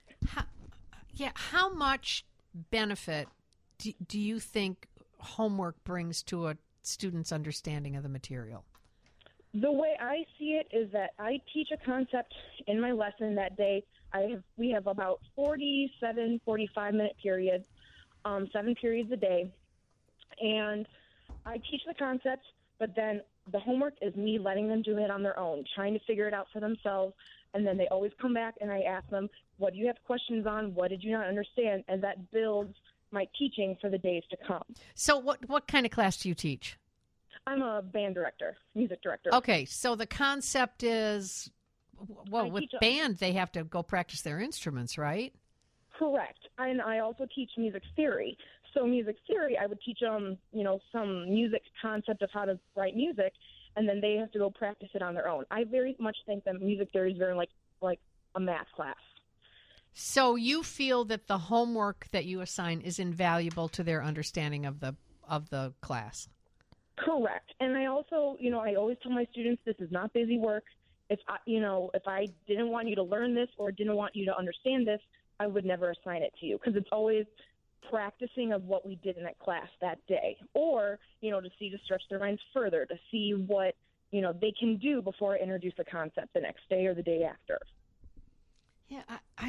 How much benefit do you think homework brings to a student's understanding of the material? The way I see it is that I teach a concept in my lesson that day. We have about 47, 45-minute periods, 7 periods a day. And I teach the concept, but then the homework is me letting them do it on their own, trying to figure it out for themselves. And then they always come back and I ask them, what do you have questions on? What did you not understand? And that builds my teaching for the days to come. So what kind of class do you teach? I'm a band director, music director. Okay, so the concept is, with band, they have to go practice their instruments, right? Correct. And I also teach music theory. So music theory, I would teach them, some music concept of how to write music, and then they have to go practice it on their own. I very much think that music theory is very like a math class. So you feel that the homework that you assign is invaluable to their understanding of the class? Correct. And I also, I always tell my students this is not busy work. If I didn't want you to learn this or didn't want you to understand this, I would never assign it to you because it's always practicing of what we did in that class that day, or to stretch their minds further, to see what they can do before I introduce a concept the next day or the day after. Yeah,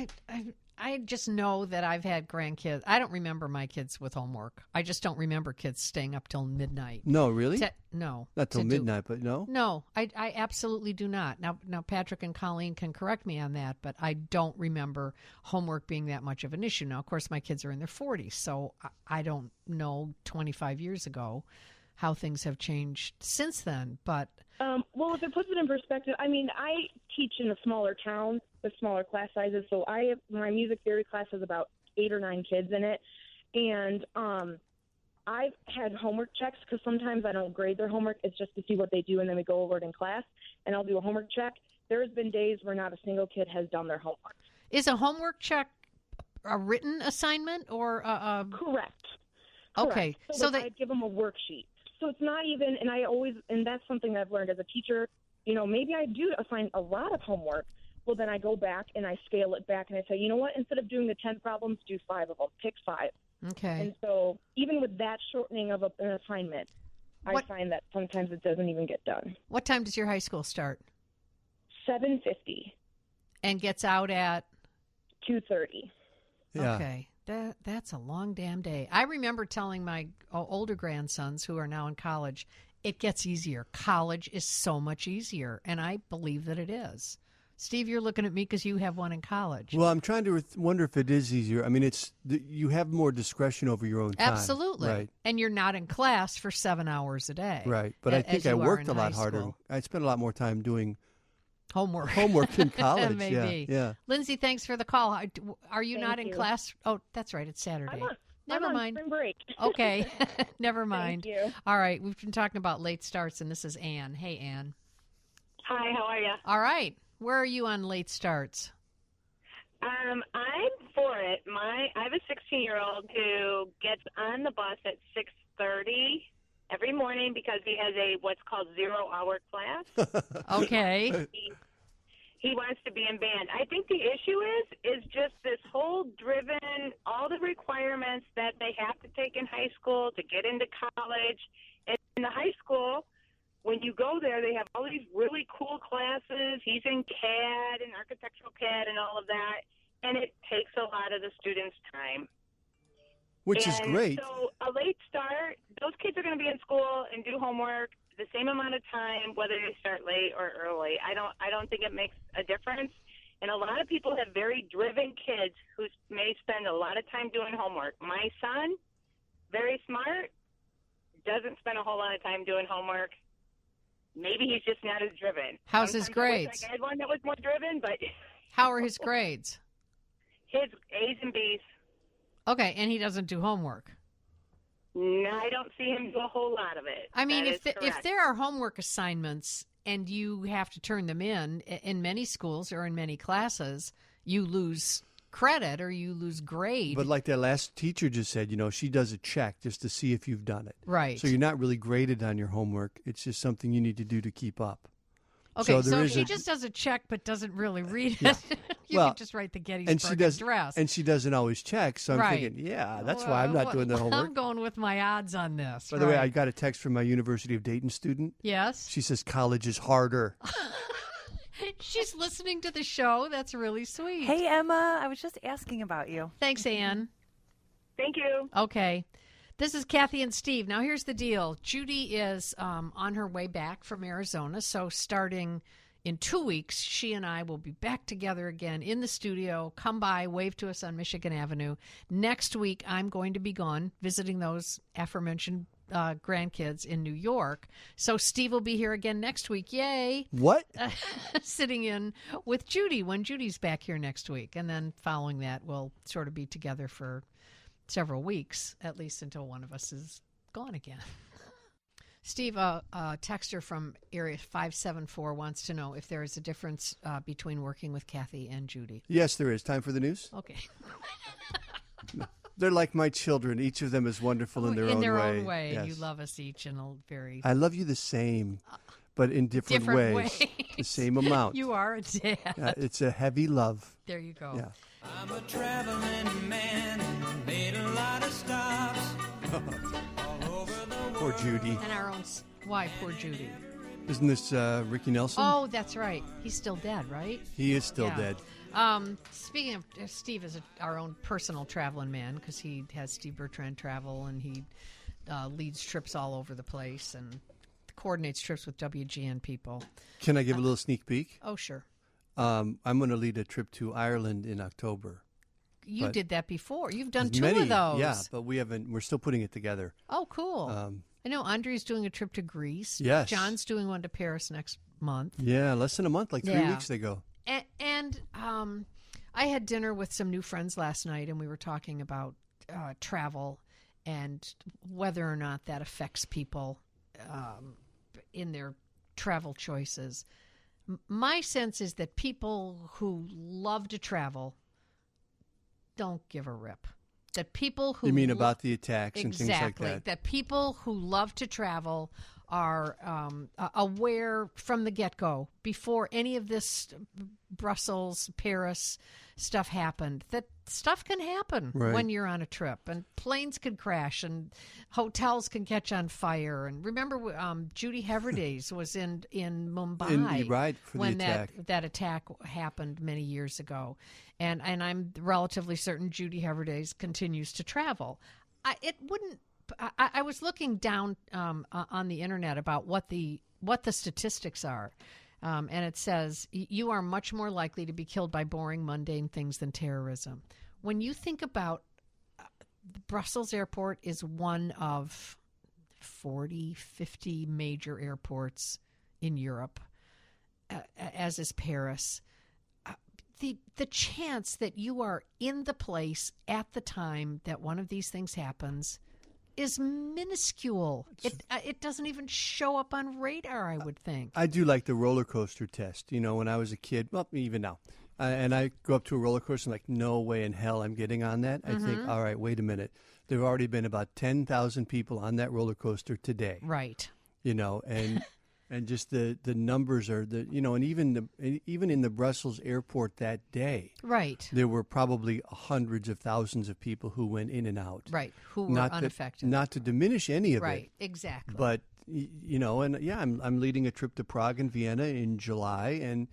I just know that I've had grandkids. I don't remember my kids with homework. I just don't remember kids staying up till midnight. No, really? No. Not till midnight, but no? No, I absolutely do not. Now, Patrick and Colleen can correct me on that, but I don't remember homework being that much of an issue. Now, of course, my kids are in their 40s, so I don't know 25 years ago how things have changed since then, but... Well, if it puts it in perspective, I teach in a smaller town with smaller class sizes, so my music theory class has about 8 or 9 kids in it, and I've had homework checks because sometimes I don't grade their homework. It's just to see what they do, and then we go over it in class, and I'll do a homework check. There has been days where not a single kid has done their homework. Is a homework check a written assignment or a... Correct. Okay. So I give them a worksheet. So it's not even, and that's something I've learned as a teacher, maybe I do assign a lot of homework. Well, then I go back and I scale it back and I say, you know what, instead of doing the 10 problems, do 5 of them, pick 5. Okay. And so even with that shortening of an assignment, I find that sometimes it doesn't even get done. What time does your high school start? 7:50. And gets out at? 2:30. Yeah. Okay. That's a long damn day. I remember telling my older grandsons who are now in college, it gets easier. College is so much easier, and I believe that it is. Steve, you're looking at me because you have one in college. Well, I'm trying to wonder if it is easier. I mean, you have more discretion over your own time. Absolutely. Right. And you're not in class for 7 hours a day. Right. But I think I worked a lot harder. School. I spent a lot more time doing homework in college. Maybe. Yeah. Lindsay, thanks for the call. Are you Thank not in you. class? Oh, that's right. It's Saturday. I'm on mind. spring break. Okay. Never mind. Thank you. All right. We've been talking about late starts, and this is Ann. Hey, Ann. Hi, how are you? All right. Where are you on late starts? I'm for it. I have a 16-year-old who gets on the bus at 6:30 every morning because he has what's called 0-hour class. Okay. He wants to be in band. I think the issue is just this whole driven, all the requirements that they have to take in high school to get into college. And in the high school, when you go there, they have all these really cool classes. He's in CAD and architectural CAD and all of that, and it takes a lot of the students' time. Which is great. So a late start, those kids are going to be in school and do homework the same amount of time, whether they start late or early. I don't think it makes a difference. And a lot of people have very driven kids who may spend a lot of time doing homework. My son, very smart, doesn't spend a whole lot of time doing homework. Maybe he's just not as driven. How's his Sometimes I wish grades? I had one that was more driven, but How are his grades? his A's and B's. Okay, and he doesn't do homework. No, I don't see him do a whole lot of it. I mean, That is if correct. there are homework assignments and you have to turn them in many schools or in many classes, you lose credit or you lose grade. But like that last teacher just said, she does a check just to see if you've done it. Right. So you're not really graded on your homework. It's just something you need to do to keep up. Okay, there so is he just does a check but doesn't really read it. Yeah. You Well, could just write the Gettysburg Address. And she doesn't always check. So I'm Right. thinking, that's why I'm not doing the homework. I'm going with my odds on this. By the way, right. I got a text from my University of Dayton student. Yes? She says college is harder. She's listening to the show. That's really sweet. Hey, Emma, I was just asking about you. Thanks, Ann. Thank you. Okay. This is Kathy and Steve. Now, here's the deal. Judy is on her way back from Arizona, so starting in 2 weeks, she and I will be back together again in the studio. Come by, wave to us on Michigan Avenue. Next week, I'm going to be gone visiting those aforementioned grandkids in New York. So Steve will be here again next week. Yay. What? Sitting in with Judy when Judy's back here next week. And then following that, we'll sort of be together for several weeks, at least until one of us is gone again. Steve, a texter from area 574 wants to know if there is a difference between working with Kathy and Judy. Yes, there is. Time for the news? Okay. They're like my children. Each of them is wonderful in their own way. In their own way. Yes. You love us each in a very... I love you the same, but in different ways. The same amount. You are a dad. It's a heavy love. There you go. Yeah. I'm a traveling man, made a lot of stops. Poor Judy. And our own... Why, poor Judy? Isn't this Ricky Nelson? Oh, that's right. He's still dead, right? He is still dead. Speaking of, Steve is our own personal traveling man because he has Steve Bertrand Travel and he leads trips all over the place and coordinates trips with WGN people. Can I give a little sneak peek? Oh, sure. I'm going to lead a trip to Ireland in October. You did that before. You've done There's two many, of those. Yeah, but we haven't. We're still putting it together. Oh, cool. I know Andre's doing a trip to Greece. Yes. John's doing one to Paris next month. Yeah, less than a month, like 3 weeks they go. And I had dinner with some new friends last night, and we were talking about travel and whether or not that affects people in their travel choices. My sense is that people who love to travel don't give a rip. That people who... You mean about the attacks and things like exactly, that? that people who love to travel are aware from the get-go, before any of this Brussels, Paris stuff happened, that stuff can happen when you're on a trip, and planes can crash, and hotels can catch on fire. And remember, Judy Heverdays was in Mumbai for when the attack. that attack happened many years ago, and I'm relatively certain Judy Heverdays continues to travel. It wouldn't I was looking down on the internet about what the statistics are, and it says you are much more likely to be killed by boring, mundane things than terrorism. When you think about Brussels Airport is one of 40, 50 major airports in Europe, as is Paris. The chance that you are in the place at the time that one of these things happens is minuscule. It doesn't even show up on radar, I would think. I do like the roller coaster test. You know, when I was a kid, well, even now, and I go up to a roller coaster and like, no way in hell I'm getting on that. I think, all right, wait a minute. There have already been about 10,000 people on that roller coaster today. Right. You know, and just the numbers are and even in the Brussels airport that day, right, there were probably hundreds of thousands of people who went in and out, right, who were unaffected. Not to diminish any of it, right, exactly. But I'm leading a trip to Prague and Vienna in July, and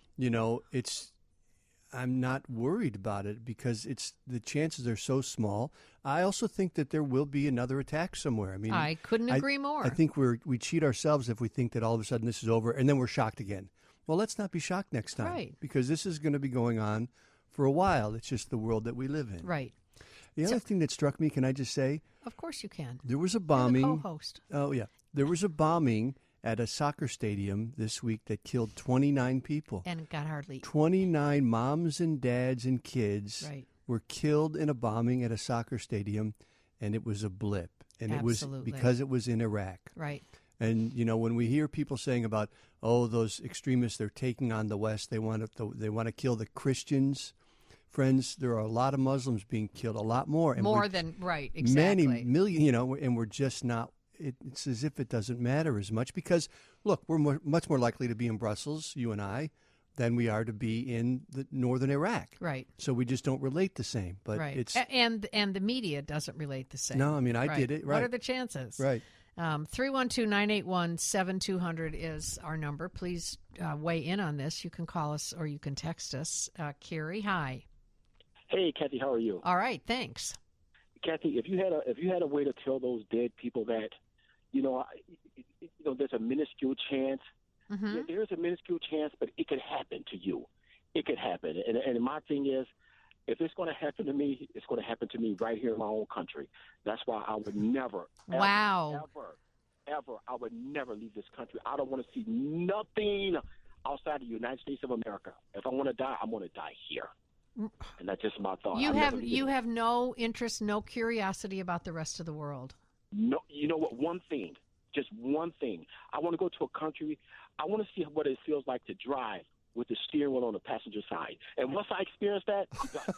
I'm not worried about it because the chances are so small. I also think that there will be another attack somewhere. I mean, I couldn't agree more. I think we cheat ourselves if we think that all of a sudden this is over and then we're shocked again. Well, let's not be shocked next time, right? Because this is going to be going on for a while. It's just the world that we live in, right? The other thing that struck me, can I just say? Of course you can. There was a bombing. You're the co-host. Oh yeah, there was a bombing at a soccer stadium this week that killed 29 people. And got hardly 29 moms and dads and kids were killed in a bombing at a soccer stadium, and it was a blip. And Absolutely. It was because it was in Iraq. Right. And, when we hear people saying about, those extremists, they're taking on the West, they want to kill the Christians. Friends, there are a lot of Muslims being killed, a lot more. And more than, right, exactly. Many million, and we're just not. It's as if it doesn't matter as much because, look, we're much more likely to be in Brussels, you and I, than we are to be in the northern Iraq. Right. So we just don't relate the same. But right. It's and the media doesn't relate the same. No, I mean, I did it. Right. What are the chances? Right. 312-981-7200 is our number. Please weigh in on this. You can call us or you can text us. Carrie, hi. Hey, Kathy, how are you? All right, thanks. Kathy, if you had a way to tell those dead people that, there's a minuscule chance. Mm-hmm. Yeah, there's a minuscule chance, but it could happen to you. It could happen. And my thing is, if it's going to happen to me, it's going to happen to me right here in my own country. That's why I would never, I would never leave this country. I don't want to see nothing outside the United States of America. If I want to die, I'm going to die here. And that's just my thought. You have no interest, no curiosity about the rest of the world. No, you know what? One thing, just one thing. I want to go to a country. I want to see what it feels like to drive with the steering wheel on the passenger side. And once I experience that,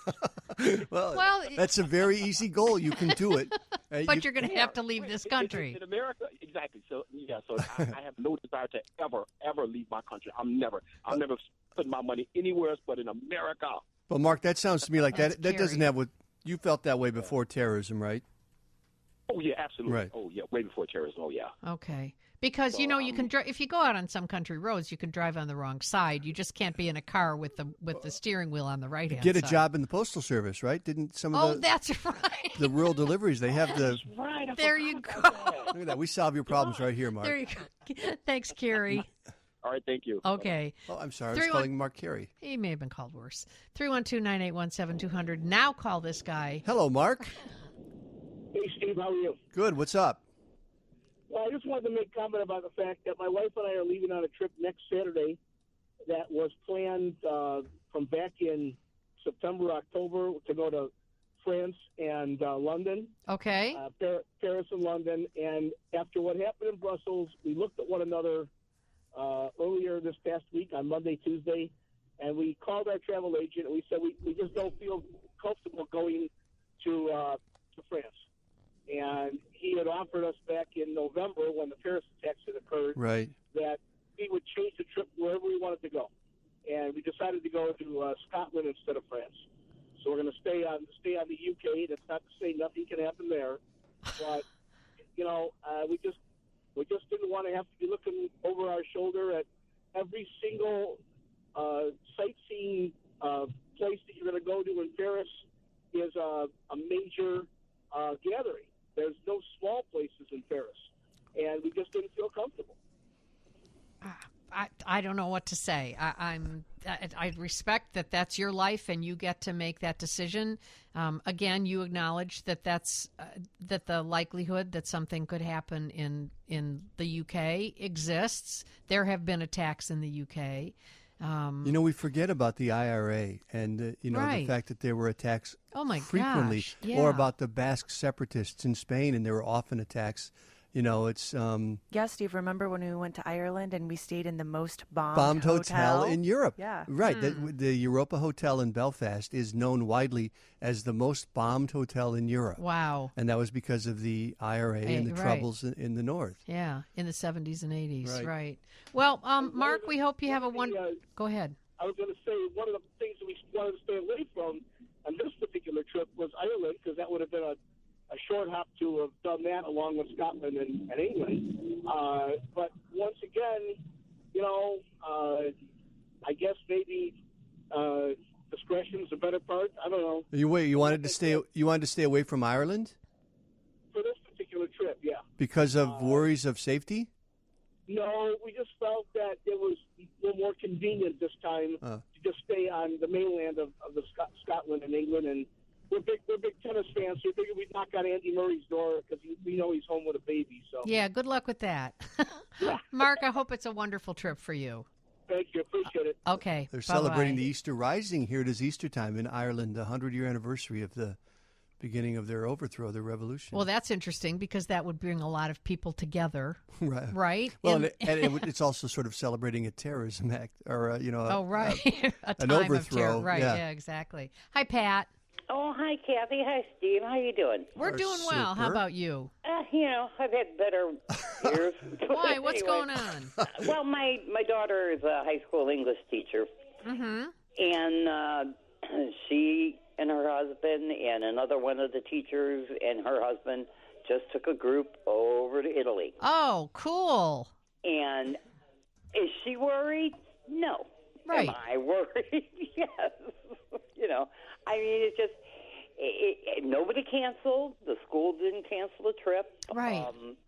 well, that's a very easy goal. You can do it. But you're going to have to leave this country. In America, exactly. So I have no desire to ever leave my country. I'm never putting my money anywhere else but in America. Well, Mark, that sounds to me like that scary. Doesn't have what you felt that way before terrorism, right? Oh, yeah, absolutely. Right. Oh, yeah, way before terrorism. Oh, yeah. Okay. Because, you can drive, if you go out on some country roads, you can drive on the wrong side. You just can't be in a car with the steering wheel on the right-hand side. Get a job in the Postal Service, right? Didn't some of that's right. The rural deliveries, they have the... Right. There you go. Look at that. We solve your problems right here, Mark. There you go. Thanks, Carrie. All right, thank you. Okay. Oh, I'm sorry. I was calling Mark Carey. He may have been called worse. 312-981-7200. Now call this guy. Hello, Mark. Hey, Steve, how are you? Good. What's up? Well, I just wanted to make a comment about the fact that my wife and I are leaving on a trip next Saturday that was planned from back in September, October to go to France and London. Okay. Paris and London. And after what happened in Brussels, we looked at one another earlier this past week on Monday, Tuesday, and we called our travel agent and we said we just don't feel comfortable going to France. And he had offered us back in November when the Paris attacks had occurred that he would change the trip wherever we wanted to go. And we decided to go to Scotland instead of France. So we're going to stay on the UK. That's not to say nothing can happen there, but we just didn't want to have to be looking over our shoulder at every single sightseeing place that you're going to go to in Paris is a major gathering. There's no small I don't know what to say. I respect that that's your life and you get to make that decision. Again, you acknowledge that that the likelihood that something could happen in the UK exists. There have been attacks in the UK. We forget about the IRA and the fact that there were attacks frequently, gosh, yeah. or about the Basque separatists in Spain, and there were often attacks. It's Yeah, Steve, remember when we went to Ireland and we stayed in the most bombed hotel in Europe? Yeah. Right. The Europa Hotel in Belfast is known widely as the most bombed hotel in Europe. Wow. And that was because of the IRA and the troubles in the north. Yeah, in the 70s and 80s. Right. Right. Well, Mark, we hope you have a Go ahead. I was going to say one of the things that we wanted to stay away from on this particular trip was Ireland, because that would have been a short hop to have done that along with Scotland and England. But once again, I guess maybe discretion's the better part. I don't know. You wanted to stay away from Ireland? For this particular trip, yeah. Because of worries of safety? No, we just felt that it was a little more convenient this time to just stay on the mainland of the Scotland and England, and we're big tennis fans, so we figured we'd knock on Andy Murray's door because we know he's home with a baby. So yeah, good luck with that. Mark, I hope it's a wonderful trip for you. Thank you, appreciate it. Okay, they're bye-bye. celebrating the Easter Rising here. It is Easter time in Ireland, the 100-year anniversary of the beginning of their overthrow, their revolution. Well, that's interesting because that would bring a lot of people together, right? Well, it's also sort of celebrating a terrorism act, or a an overthrow. Of terror. Right? Yeah, exactly. Hi, Pat. Oh, hi, Kathy. Hi, Steve. How you doing? We're doing well. How about you? I've had better years. Why? What's going on? Well, my daughter is a high school English teacher, and she and her husband and another one of the teachers and her husband just took a group over to Italy. Oh, cool. And is she worried? No. Right. Am I worried? Yes. I mean, it's just nobody canceled. The school didn't cancel the trip. Right.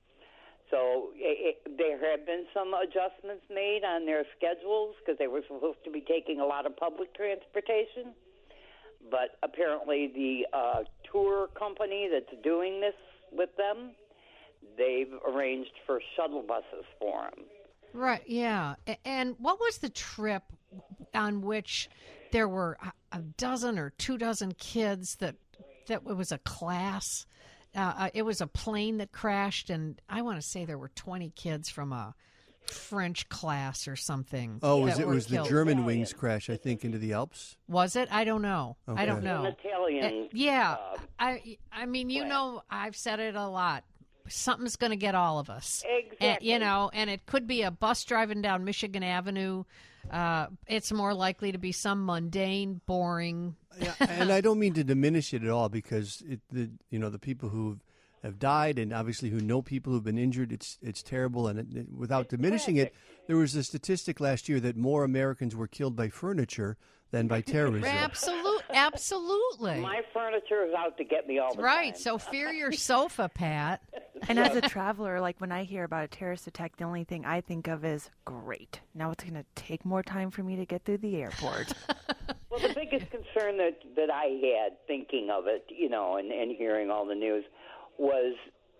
So there have been some adjustments made on their schedules because they were supposed to be taking a lot of public transportation. But apparently the tour company that's doing this with them, they've arranged for shuttle buses for them. Right, yeah. And what was the trip on which there were a dozen or 24 kids that it was a class? It was a plane that crashed, and I want to say there were 20 kids from a French class or something. Oh, it was the German Wings crash, I think, into the Alps? Was it? I don't know. Okay. I don't know. An Italian. Yeah. I mean, I've said it a lot. Something's going to get all of us. Exactly. And it could be a bus driving down Michigan Avenue. It's more likely to be some mundane, boring. Yeah, and I don't mean to diminish it at all, because the people who have died and obviously who know people who've been injured, it's terrible. And without diminishing it, there was a statistic last year that more Americans were killed by furniture than by terrorism. Absolutely. My furniture is out to get me all the time. Right, so fear your sofa, Pat. And as a traveler, like when I hear about a terrorist attack, the only thing I think of is, great, now it's going to take more time for me to get through the airport. Well, the biggest concern that I had thinking of it, and hearing all the news was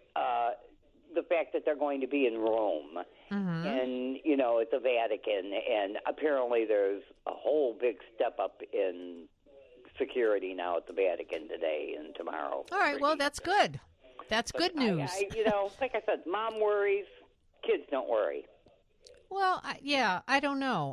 the fact that they're going to be in Rome and, at the Vatican. And apparently there's a whole big step up in security now at the Vatican today and tomorrow. All right, well, that's good. That's good news. Like I said, mom worries, kids don't worry. Well, I don't know.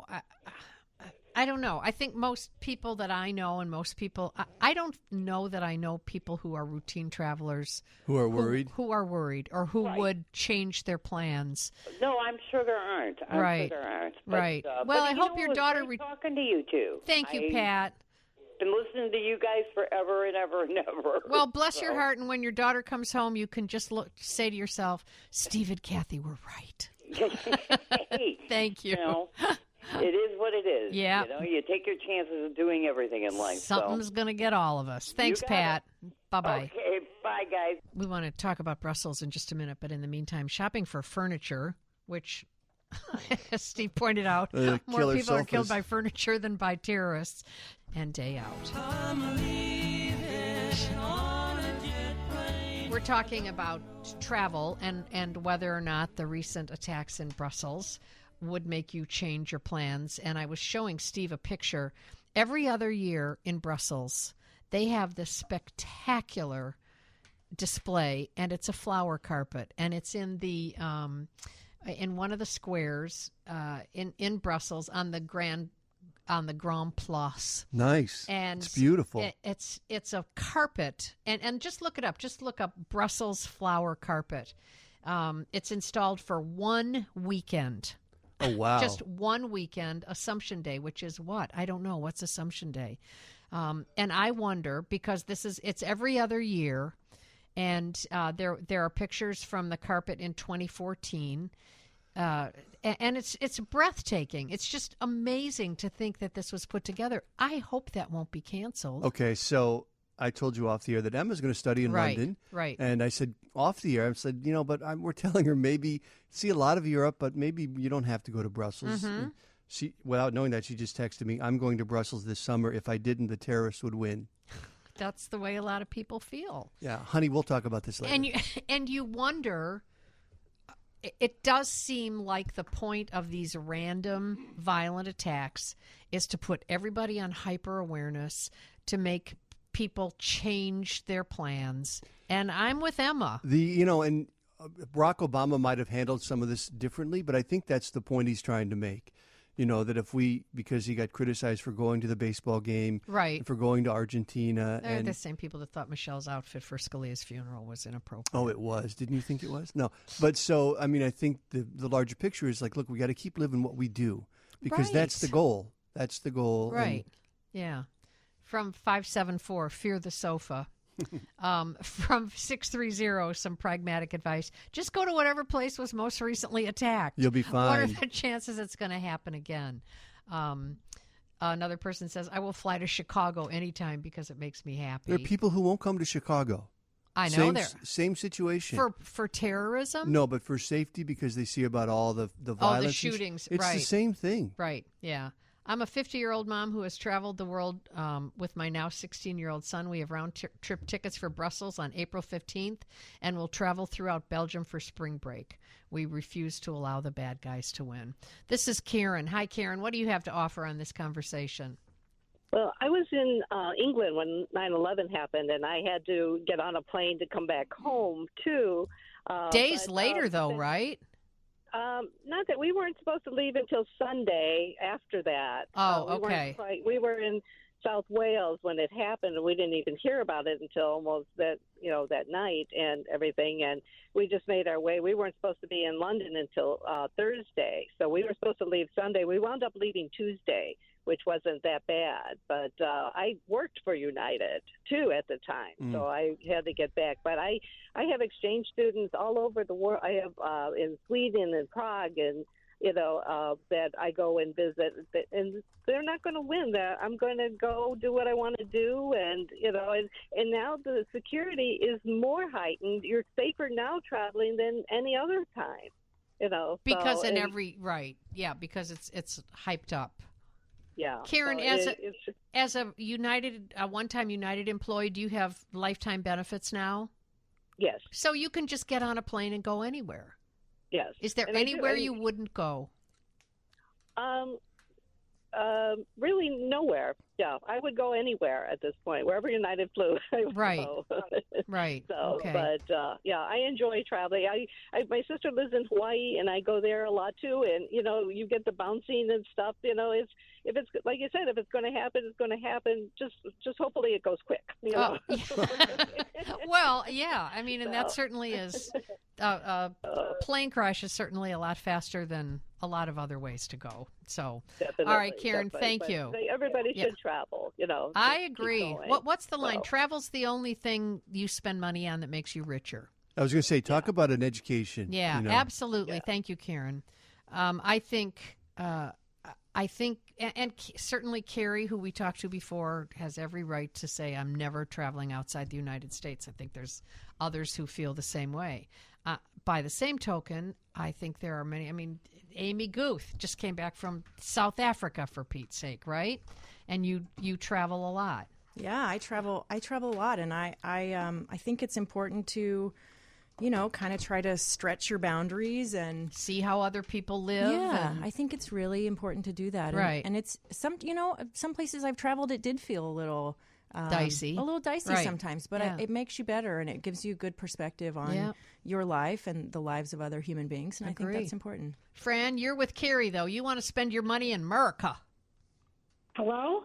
I don't know. I think most people that I know and most people, I don't know that I know people who are routine travelers. Who are worried? Who are worried or who would change their plans. No, I'm sure there aren't. Right. Sure there aren't. Right. But, well, I hope your daughter... talking to you, too. Thank you, Pat. Been listening to you guys forever and ever and ever. Well, bless your heart, and when your daughter comes home, you can just say to yourself, Steve and Kathy were right. Hey, thank you. It is what it is. Yeah. You take your chances of doing everything in life. Something's going to get all of us. Thanks, Pat. Bye-bye. Okay, bye, guys. We want to talk about Brussels in just a minute, but in the meantime, shopping for furniture, which As Steve pointed out, more killer people are killed sofas. by furniture than by terrorists. And day out. We're talking about travel and whether or not the recent attacks in Brussels would make you change your plans. And I was showing Steve a picture. Every other year in Brussels, they have this spectacular display, and it's a flower carpet, and it's in the in one of the squares in Brussels on the Grand Place. Nice. And it's beautiful. It's a carpet, and just look it up. Just look up Brussels flower carpet. It's installed for 1 weekend. Oh, wow. Just 1 weekend, Assumption Day, which is what? I don't know. What's Assumption Day? And I wonder, because it's every other year, and there are pictures from the carpet in 2014, and it's breathtaking. It's just amazing to think that this was put together. I hope that won't be canceled. Okay, so I told you off the air that Emma's going to study in London. Right. And I said off the air, I said, but we're telling her maybe see a lot of Europe, but maybe you don't have to go to Brussels. Mm-hmm. And she, without knowing that, she just texted me, I'm going to Brussels this summer. If I didn't, the terrorists would win. That's the way a lot of people feel. Yeah, honey, we'll talk about this later. And you wonder, it does seem like the point of these random violent attacks is to put everybody on hyper awareness, to make people change their plans. And I'm with Emma. And Barack Obama might have handled some of this differently, but I think that's the point he's trying to make. That because he got criticized for going to the baseball game, right, and for going to Argentina. They're and the same people that thought Michelle's outfit for Scalia's funeral was inappropriate. Oh, it was. Didn't you think it was? No. But so, I think the larger picture is like, look, we got to keep living what we do, because that's the goal. That's the goal. Right. Yeah. From 574, Fear the Sofa. From 630, some pragmatic advice. Just go to whatever place was most recently attacked. You'll be fine. What are the chances it's going to happen again? Another person says, I will fly to Chicago anytime because it makes me happy. There are people who won't come to Chicago. I know same situation. For terrorism? No, but for safety, because they see about all the violence. Oh, the shootings. It's right. the same thing. Right, yeah. I'm a 50-year-old mom who has traveled the world with my now 16-year-old son. We have round-trip tickets for Brussels on April 15th, and we'll travel throughout Belgium for spring break. We refuse to allow the bad guys to win. This is Karen. Hi, Karen. What do you have to offer on this conversation? Well, I was in England when 9/11 happened, and I had to get on a plane to come back home, too. Days later, though, right? Not that we weren't supposed to leave until Sunday after that. Oh, okay. We were in South Wales when it happened, and we didn't even hear about it until almost that night and everything. And we just made our way. We weren't supposed to be in London until Thursday, so we were supposed to leave Sunday. We wound up leaving Tuesday, which wasn't that bad. But I worked for United, too, at the time, so I had to get back. But I have exchange students all over the world. I have in Sweden and Prague, and, that I go and visit. And they're not going to win. I'm going to go do what I want to do. And, and now the security is more heightened. You're safer now traveling than any other time, Because because it's hyped up. Yeah, Karen, as a United, one-time United employee, do you have lifetime benefits now? Yes. So you can just get on a plane and go anywhere. Yes. Is there anywhere you wouldn't go? Really nowhere. Yeah, I would go anywhere at this point. Wherever United flew, I would go. Right. So, okay. But I enjoy traveling. My sister lives in Hawaii, and I go there a lot too. And you get the bouncing and stuff. If it's like you said, if it's going to happen, it's going to happen. Just hopefully it goes quick. Well, yeah. And that certainly is. A plane crash is certainly a lot faster than a lot of other ways to go. So, definitely, all right, Karen, thank you. Everybody should travel, I agree. What's the line? Travel's the only thing you spend money on that makes you richer. I was going to say, talk about an education. Yeah, absolutely. Yeah. Thank you, Karen. I think I think, and certainly Carrie, who we talked to before, has every right to say, I'm never traveling outside the United States. I think there's others who feel the same way. By the same token, I think there are many. I mean, Amy Guth just came back from South Africa, for Pete's sake, right? And you travel a lot. Yeah, I travel a lot, and I think it's important to, kind of try to stretch your boundaries and see how other people live. Yeah, I think it's really important to do that. Right. And it's some places I've traveled, it did feel a little dicey. A little dicey right. sometimes, but it makes you better, and it gives you good perspective on your life and the lives of other human beings, and I think that's important. Fran, you're with Carrie, though. You want to spend your money in America. Hello?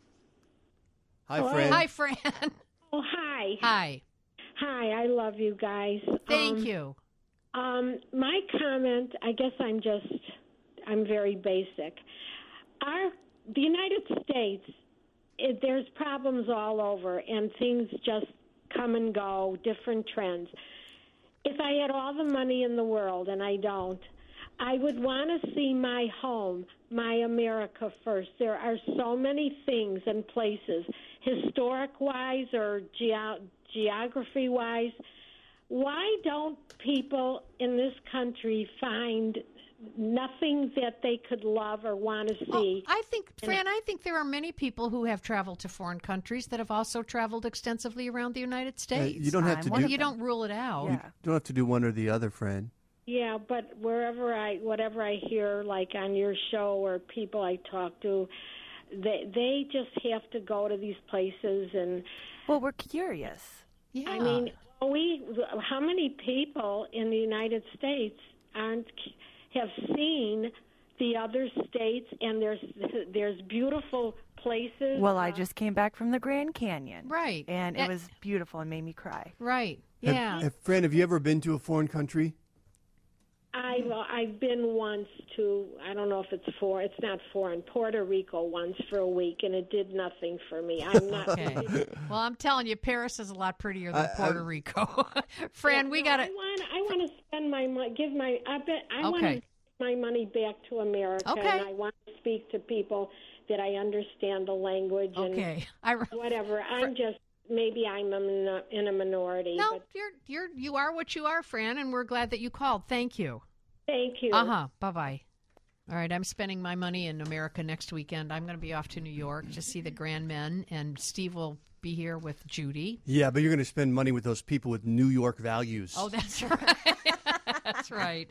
Hi, Hello? Fran. Hi, Fran. Oh, hi. Hi. Hi, I love you guys. Thank you. My comment, I guess I'm very basic. The United States, there's problems all over, and things just come and go, different trends. If I had all the money in the world, and I don't, I would want to see my home, my America first. There are so many things and places, historic-wise or geography-wise. Why don't people in this country find nothing that they could love or want to see? I think there are many people who have traveled to foreign countries that have also traveled extensively around the United States. You don't have to you don't rule it out. You don't have to do one or the other, Fran. Yeah, but whatever I hear, like on your show or people I talk to, they just have to go to these places and. Well, we're curious. Yeah. I mean, how many people in the United States have seen the other states, and there's beautiful places. Well, I just came back from the Grand Canyon. Right. And it was beautiful and made me cry. Right. Yeah. Fran, have you ever been to a foreign country? I've been once to, I don't know if it's not foreign, Puerto Rico once for a week, and it did nothing for me. I'm not. Okay. Well, I'm telling you, Paris is a lot prettier than Puerto Rico. Fran, we got to. I want to spend my money, I want to give my money back to America, and I want to speak to people that I understand the language and whatever. Maybe I'm in a minority. No, but you are what you are, Fran, and we're glad that you called. Thank you. Thank you. Bye-bye. All right, I'm spending my money in America next weekend. I'm going to be off to New York to see the Grand Men, and Steve will be here with Judy. Yeah, but you're going to spend money with those people with New York values. Oh, that's right. That's right.